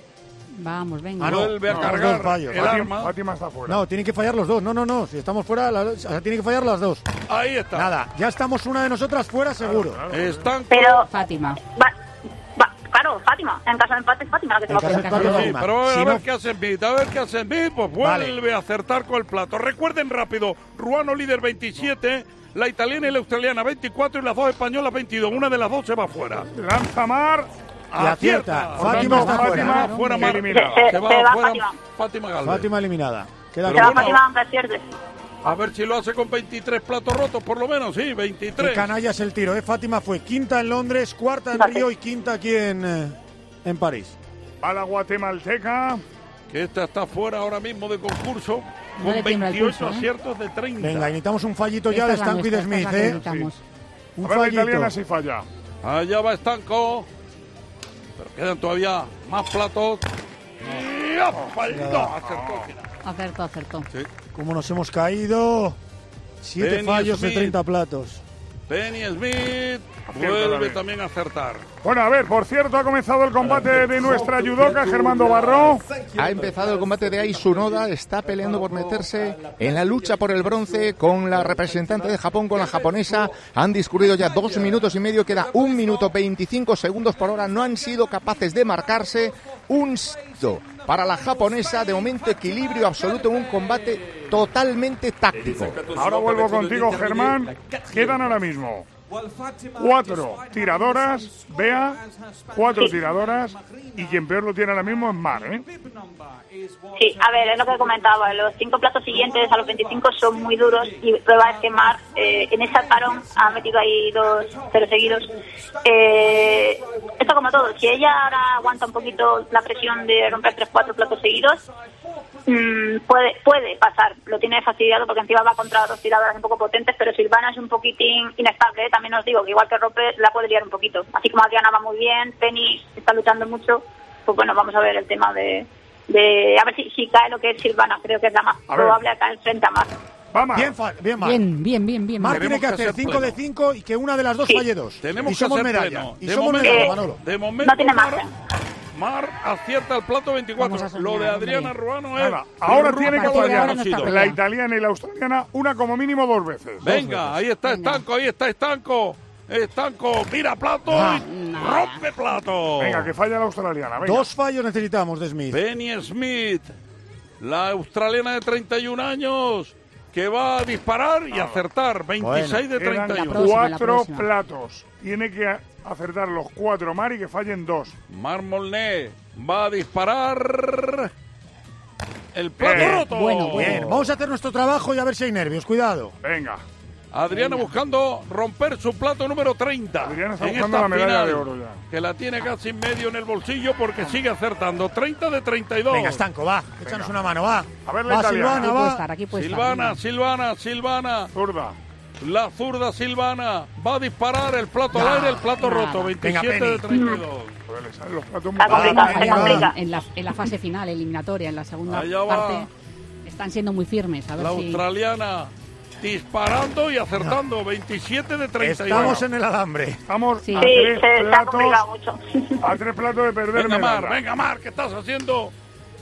Vamos, venga. Ah, no. Vuelve a No, cargar dos fallos. el Fátima, arma. Fátima está fuera. No, tienen que fallar los dos. No, no, no. Si estamos fuera, las, o sea, tienen que fallar las dos. Ahí está. Nada, ya estamos una de nosotras fuera seguro. Estanco. pero Fátima. va, va, claro, Fátima, en caso de empate es Fátima la que se En va a caso de poner. empate, Sí, Sí, Fátima. pero a ver, Si a ver no- qué hace Smith, a ver qué hace Smith, pues Vale. vuelve a acertar con el plato. Recuerden rápido, Ruano líder veintisiete, la italiana y la australiana veinticuatro y las dos españolas veintidós. Una de las dos se va fuera. Lanza Mar. Y acierta. Por Fátima tanto, está Fátima fuera. fuera Mar. Eliminada. Se- Se se va va fuera Fátima. Fátima Galvez. Fátima eliminada. Queda Pero Se va bueno, Fátima aunque acierte. a ver si lo hace con veintitrés platos rotos, por lo menos, sí, Qué veintitrés. canalla es el tiro, ¿eh? Fátima fue quinta en Londres, cuarta en Vale. Río y quinta aquí en, eh, en París. A la guatemalteca. Que esta está fuera ahora mismo de concurso, No con le tiembla el veintiocho pulso, ¿eh? aciertos de treinta. Necesitamos necesitamos un fallito ya Esta de es la Stanko y de nuestra, Smith, esta es la que ¿eh? necesitamos. Un A ver la fallito. italiana si falla. Allá va Estanco. Pero quedan todavía más platos. Y ¡ah! falló. No, acertó al final. Acertó, acertó. Sí. ¿Cómo nos hemos caído? Siete Benny fallos de Smith. treinta platos. Penny Smith Acierta vuelve también. también a acertar. Bueno, a ver, por cierto, ha comenzado el combate de nuestra judoka, Germando Barro. Ha empezado el combate de Ai Tsunoda, está peleando por meterse en la lucha por el bronce con la representante de Japón, con la japonesa. Han discurrido ya dos minutos y medio, queda un minuto veinticinco segundos por hora. No han sido capaces de marcarse. Un sitio para la japonesa, de momento equilibrio absoluto en un combate totalmente táctico. Ahora vuelvo contigo, Germán. Quedan ahora mismo cuatro tiradoras, Bea, cuatro tiradoras, y quien peor lo tiene ahora mismo es Mar, ¿eh? Sí, a ver, es lo que comentaba, los cinco platos siguientes a los veinticinco son muy duros y prueba es que Mar eh, en ese parón ha metido ahí dos cero seguidos. Eh, esto como todo, si ella ahora aguanta un poquito la presión de romper tres cuatro platos seguidos, mmm, puede puede pasar, lo tiene fastidiado porque encima va contra dos tiradoras un poco potentes, pero Silvana es un poquitín inestable, ¿eh? También os digo que igual que Rope la puede liar un poquito, así como Adriana va muy bien, Penny está luchando mucho, pues bueno, vamos a ver el tema de de a ver si, si cae lo que es Silvana, creo que es la más A ver. probable a caer frente a Mar. Vamos. Bien, fa- bien, Mar. Bien, bien, bien, bien. Mar Mar. tiene que Tenemos que hacer hacer cinco de pleno. cinco y que una de las dos Sí. falle dos. Tenemos y que somos hacer medalla. pleno. Y De somos momento- medalla, Eh, Manolo. De momento, No tiene Mar, margen. Mar acierta el plato veinticuatro. Vamos a soñar, Lo de Adriana hombre. Ruano es... Nada, ahora rumbo tiene que a lo fallar desconocido. pelea. la italiana y la australiana una como mínimo dos veces. Venga, ahí está Venga. Estanco, ahí está Estanco. Estanco, mira plato Ah. y rompe plato. Venga, que falla la australiana. Venga. Dos fallos necesitamos de Smith. Penny Smith, la australiana de treinta y un años, que va a disparar y acertar. veintiséis de Quedan treinta y uno. La próxima, la cuatro próxima. platos. Tiene que a- acertar los cuatro Mar y que fallen dos. Mar Molné va a disparar. El plato Bien. roto. Bueno, bueno. Bien, vamos a hacer nuestro trabajo y a ver si hay nervios. Cuidado. Venga. Adriana buscando romper su plato número treinta. Adriana está en buscando esta la medalla final, de oro ya. que la tiene casi medio en el bolsillo porque sigue acertando. treinta de treinta y dos. Venga, Stanco, va. Échanos una mano, va. A ver la Va, italiana. Silvana, Aquí puede va. estar, aquí puede Silvana, estar. Silvana, Silvana. Zurda. La zurda Silvana va a disparar el plato al Nada, aire, el plato nada. roto. Venga, veintisiete de Penny. treinta y dos. Joder, le salen los platos muy Está complicado, Venga, está va. complicado. En la, en la fase final, eliminatoria, en la segunda Allá va. parte, están siendo muy firmes. A ver La si... australiana disparando y acertando. veintisiete de treinta y dos. Estamos en el alambre. Estamos Sí. a Sí, tres se, se ha platos. complicado mucho. A tres platos de perder Venga, medalla. Mar, venga, Mar, ¿qué estás haciendo?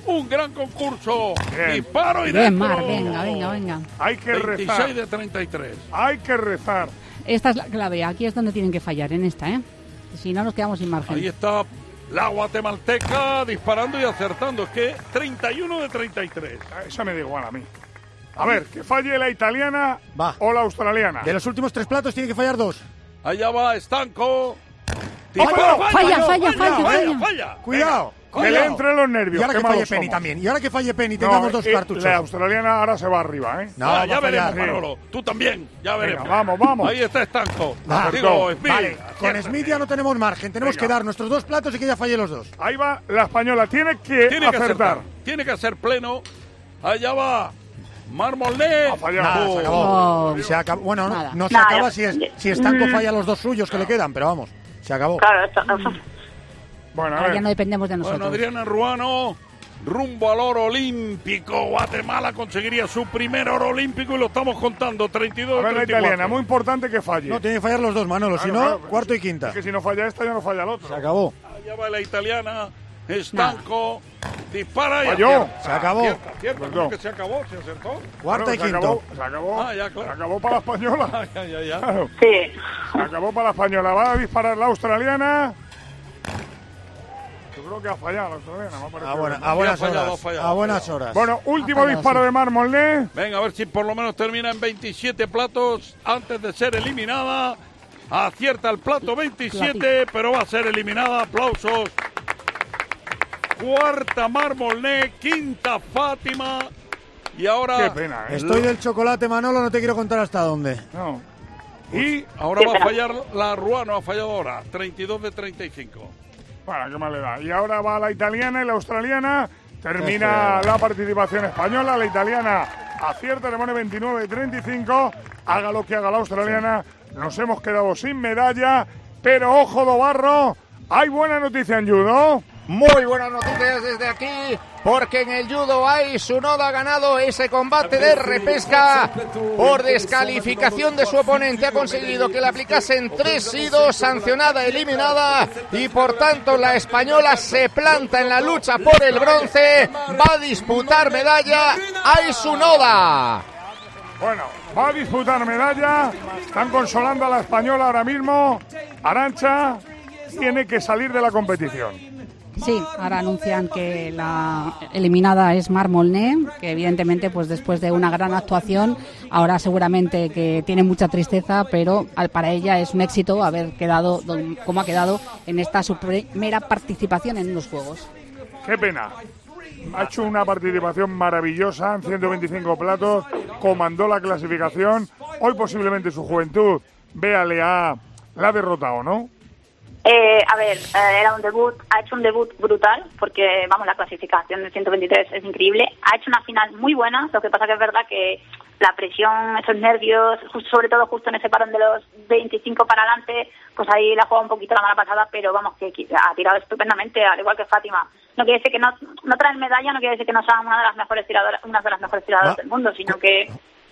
un gran concurso. Bien. Disparo y Bien, dentro. Mar, venga, venga, venga. Hay que rezar. veintiséis de treinta y tres. Hay que rezar. Esta es la clave, aquí es donde tienen que fallar, en esta, ¿eh? Si no, nos quedamos sin margen. Ahí está la guatemalteca disparando y acertando. Es que treinta y uno de treinta y tres. Esa me da igual a mí. A ver, que falle la italiana Va. o la australiana. De los últimos tres platos tiene que fallar dos. Allá va Estanco. Dispara, falla, falla, falla, falla, falla, falla. Cuidado. Que le entre los nervios. Y ahora qué que falle malos Penny somos. también. Y ahora que falle Penny, No, tengamos dos eh, cartuchos. La australiana ahora se va arriba, ¿eh? No, Ah, va ya a fallar. veremos, Manolo. Tú también, ya Venga, veremos. vamos, vamos. Ahí está Estanco. Va. Digo, Smith. Vale, con Smith ya no tenemos margen. Tenemos Venga. que dar nuestros dos platos y que ya falle los dos. Ahí va la española. Tiene que Tiene que acertar. acertar. Tiene que hacer pleno. Allá va Marmolné. Ha fallado. Nada, se acabó. Oh. Se acabó. Bueno, no, Nada. no se Nada, acaba ya- si, es, ya- si Estanco Mm. falla los dos suyos que le quedan, pero vamos, se acabó. Claro, esto, Bueno, a Ahora ver. ya no dependemos de nosotros. Bueno, Adriana Ruano, rumbo al oro olímpico. Guatemala conseguiría su primer oro olímpico y lo estamos contando. treinta y dos A ver la treinta y cuatro. italiana. Muy importante que falle. No, tiene que fallar los dos, Manolo. si Claro, no, claro, pero cuarto y es- quinta. Es que si no falla esta, ya no falla el otro. Se acabó. Allá va la italiana. Estanco. Dispara y Falló. acierta. Se acabó. Acierta, acierta. Perdón. ¿Cómo que se acabó? ¿Se acertó? Cuarta Bueno, y se quinto. acabó, se acabó. Ah, ya, claro. Se acabó para la española. Ay, ay, ay, ay. Claro. sí. Se acabó para la española. Va a disparar la australiana. Yo creo que ha fallado la australiana. me ha parecido. A, buena- Ha a buenas fallado, horas. ha fallado, a ha buenas fallado. horas. Bueno, último Ha fallado, disparo sí. de Marmolné. Venga, a ver si por lo menos termina en veintisiete platos antes de ser eliminada. Acierta el plato veintisiete, pero va a ser eliminada. Aplausos. Cuarta Marmolné, quinta Fátima. Y ahora Qué pena, ¿eh? Estoy del chocolate, Manolo, no te quiero contar hasta dónde. No. Y ahora va a fallar la Ruano, ha fallado ahora. treinta y dos de treinta y cinco. Bueno, qué mal le da. Y ahora va la italiana y la australiana. Termina la participación española. La italiana acierta, le pone veintinueve de treinta y cinco. Haga lo que haga la australiana. Nos hemos quedado sin medalla. Pero ojo, Dobarro, hay buena noticia en judo. Muy buenas noticias desde aquí, porque en el judo Ai Tsunoda ha ganado ese combate de repesca por descalificación de su oponente. Ha conseguido que le aplicasen tres y dos, sancionada, eliminada, y por tanto la española se planta en la lucha por el bronce. Va a disputar medalla Ai Tsunoda. Bueno, va a disputar medalla. Están consolando a la española ahora mismo. Arantxa tiene que salir de la competición. Sí, ahora anuncian que la eliminada es Mar Molné, que evidentemente pues después de una gran actuación, ahora seguramente que tiene mucha tristeza, pero al- para ella es un éxito haber quedado don- como ha quedado en esta su primera participación en unos Juegos. Qué pena. Ha hecho una participación maravillosa en ciento veinticinco platos, comandó la clasificación. Hoy posiblemente su juventud, vea, le ha, la ha derrotado, ¿no? Eh, a ver, eh, era un debut, ha hecho un debut brutal, porque, vamos, la clasificación del ciento veintitrés es increíble. Ha hecho una final muy buena, lo que pasa que es verdad que la presión, esos nervios, justo, sobre todo justo en ese parón de los veinticinco para adelante, pues ahí la ha jugado un poquito la mala pasada, pero vamos, que que ha tirado estupendamente, al igual que Fátima. No quiere decir que no, no traen medalla, no quiere decir que no sean una de las mejores tiradoras, una de las mejores tiradoras Ah. del mundo, sino que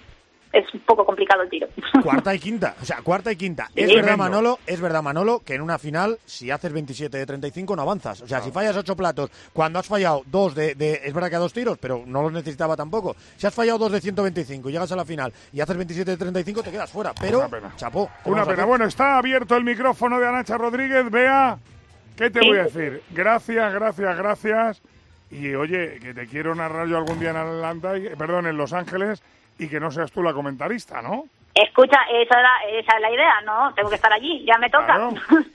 es un poco complicado el tiro. Cuarta y quinta, o sea, cuarta y quinta. Es Sí. verdad, Manolo, es verdad, Manolo, que en una final, si haces veintisiete de treinta y cinco, no avanzas. O sea, si fallas ocho platos, cuando has fallado dos de, de- es verdad que a dos tiros, pero no los necesitaba tampoco. Si has fallado dos de ciento veinticinco y llegas a la final y haces veintisiete de treinta y cinco, te quedas fuera. Pero, Una pena. chapó. ¿qué Una vamos a pena. hacer? Bueno, está abierto el micrófono de Arantxa Rodríguez. Vea, ¿qué te Sí. voy a decir? Gracias, gracias, gracias. Y oye, que te quiero narrar yo algún día en Atlanta, y- perdón, en Los Ángeles, y que no seas tú la comentarista, ¿no? Escucha, esa, era, esa es la idea, ¿no? Tengo que estar allí, ya me toca. Claro.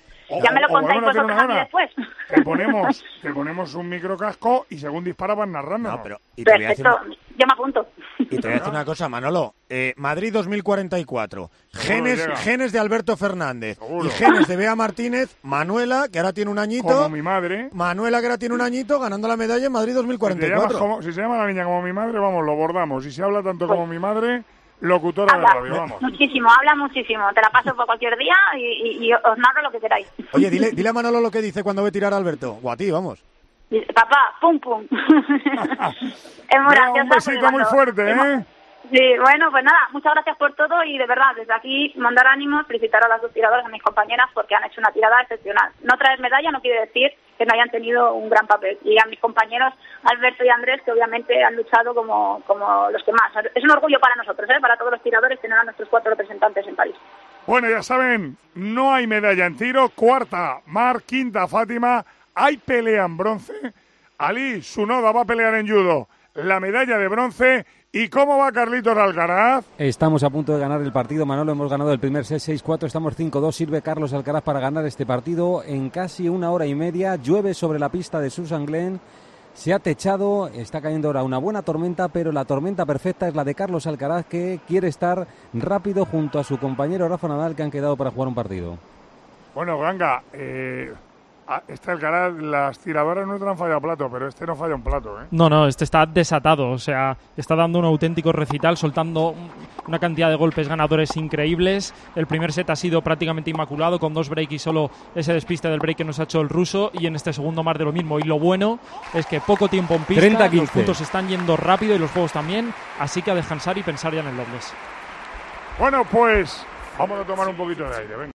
ya me lo O- o contáis volvemos a hacer vosotros una a mí hora. después. Te ponemos, te ponemos un microcasco y según dispara van narrando. No, pero, y te voy a decir Perfecto, una- yo me apunto. Y te voy a decir una cosa, Manolo. Eh, Madrid dos mil cuarenta y cuatro. Seguro Genes, llega. genes de Alberto Fernández. Seguro. Y genes de Bea Martínez. Manuela, que ahora tiene un añito. Como mi madre. Manuela, que ahora tiene un añito, ganando la medalla en Madrid dos mil Si, te cuarenta y llamas cuatro. como- si se llama la niña como mi madre, vamos, lo bordamos. Si se habla tanto como mi madre, locutora de Habla radio, vamos. muchísimo, habla muchísimo. Te la paso por cualquier día y, y- y os narro lo que queráis. Oye, dile, dile a Manolo lo que dice cuando ve tirar a Alberto. O a ti, vamos. Dice, papá, pum, pum. Es muy Venga, graciosa. un besito porque muy cuando- fuerte, ¿eh? Sí, bueno, pues nada, muchas gracias por todo y de verdad, desde aquí mandar ánimos, felicitar a las dos tiradoras, a mis compañeras, porque han hecho una tirada excepcional. No traer medalla no quiere decir que no hayan tenido un gran papel. Y a mis compañeros Alberto y Andrés, que obviamente han luchado como, como los que más. Es un orgullo para nosotros, ¿eh? Para todos los tiradores, tener a nuestros cuatro representantes en París. Bueno, ya saben, no hay medalla en tiro. Cuarta, Mar, quinta, Fátima. Hay pelea en bronce. Ali Sunoda va a pelear en judo la medalla de bronce. ¿Y cómo va Carlitos Alcaraz? Estamos a punto de ganar el partido, Manolo. Hemos ganado el primer set seis cuatro, estamos cinco dos. Sirve Carlos Alcaraz para ganar este partido en casi una hora y media. Llueve sobre la pista de Susan Glen. Se ha techado, está cayendo ahora una buena tormenta, pero la tormenta perfecta es la de Carlos Alcaraz, que quiere estar rápido junto a su compañero Rafa Nadal, que han quedado para jugar un partido. Bueno, Ganga, eh, este Alcaraz, las tiradoras no han fallado plato, pero este no falla un plato, ¿eh? No, no, este está desatado, o sea, está dando un auténtico recital, soltando una cantidad de golpes ganadores increíbles. El primer set ha sido prácticamente inmaculado, con dos break y solo ese despiste del break que nos ha hecho el ruso, y en este segundo más de lo mismo. Y lo bueno es que poco tiempo en pista, treinta quince. Los puntos se están yendo rápido y los juegos también, así que a descansar y pensar ya en el dobles. Bueno, pues vamos a tomar un poquito de aire, venga.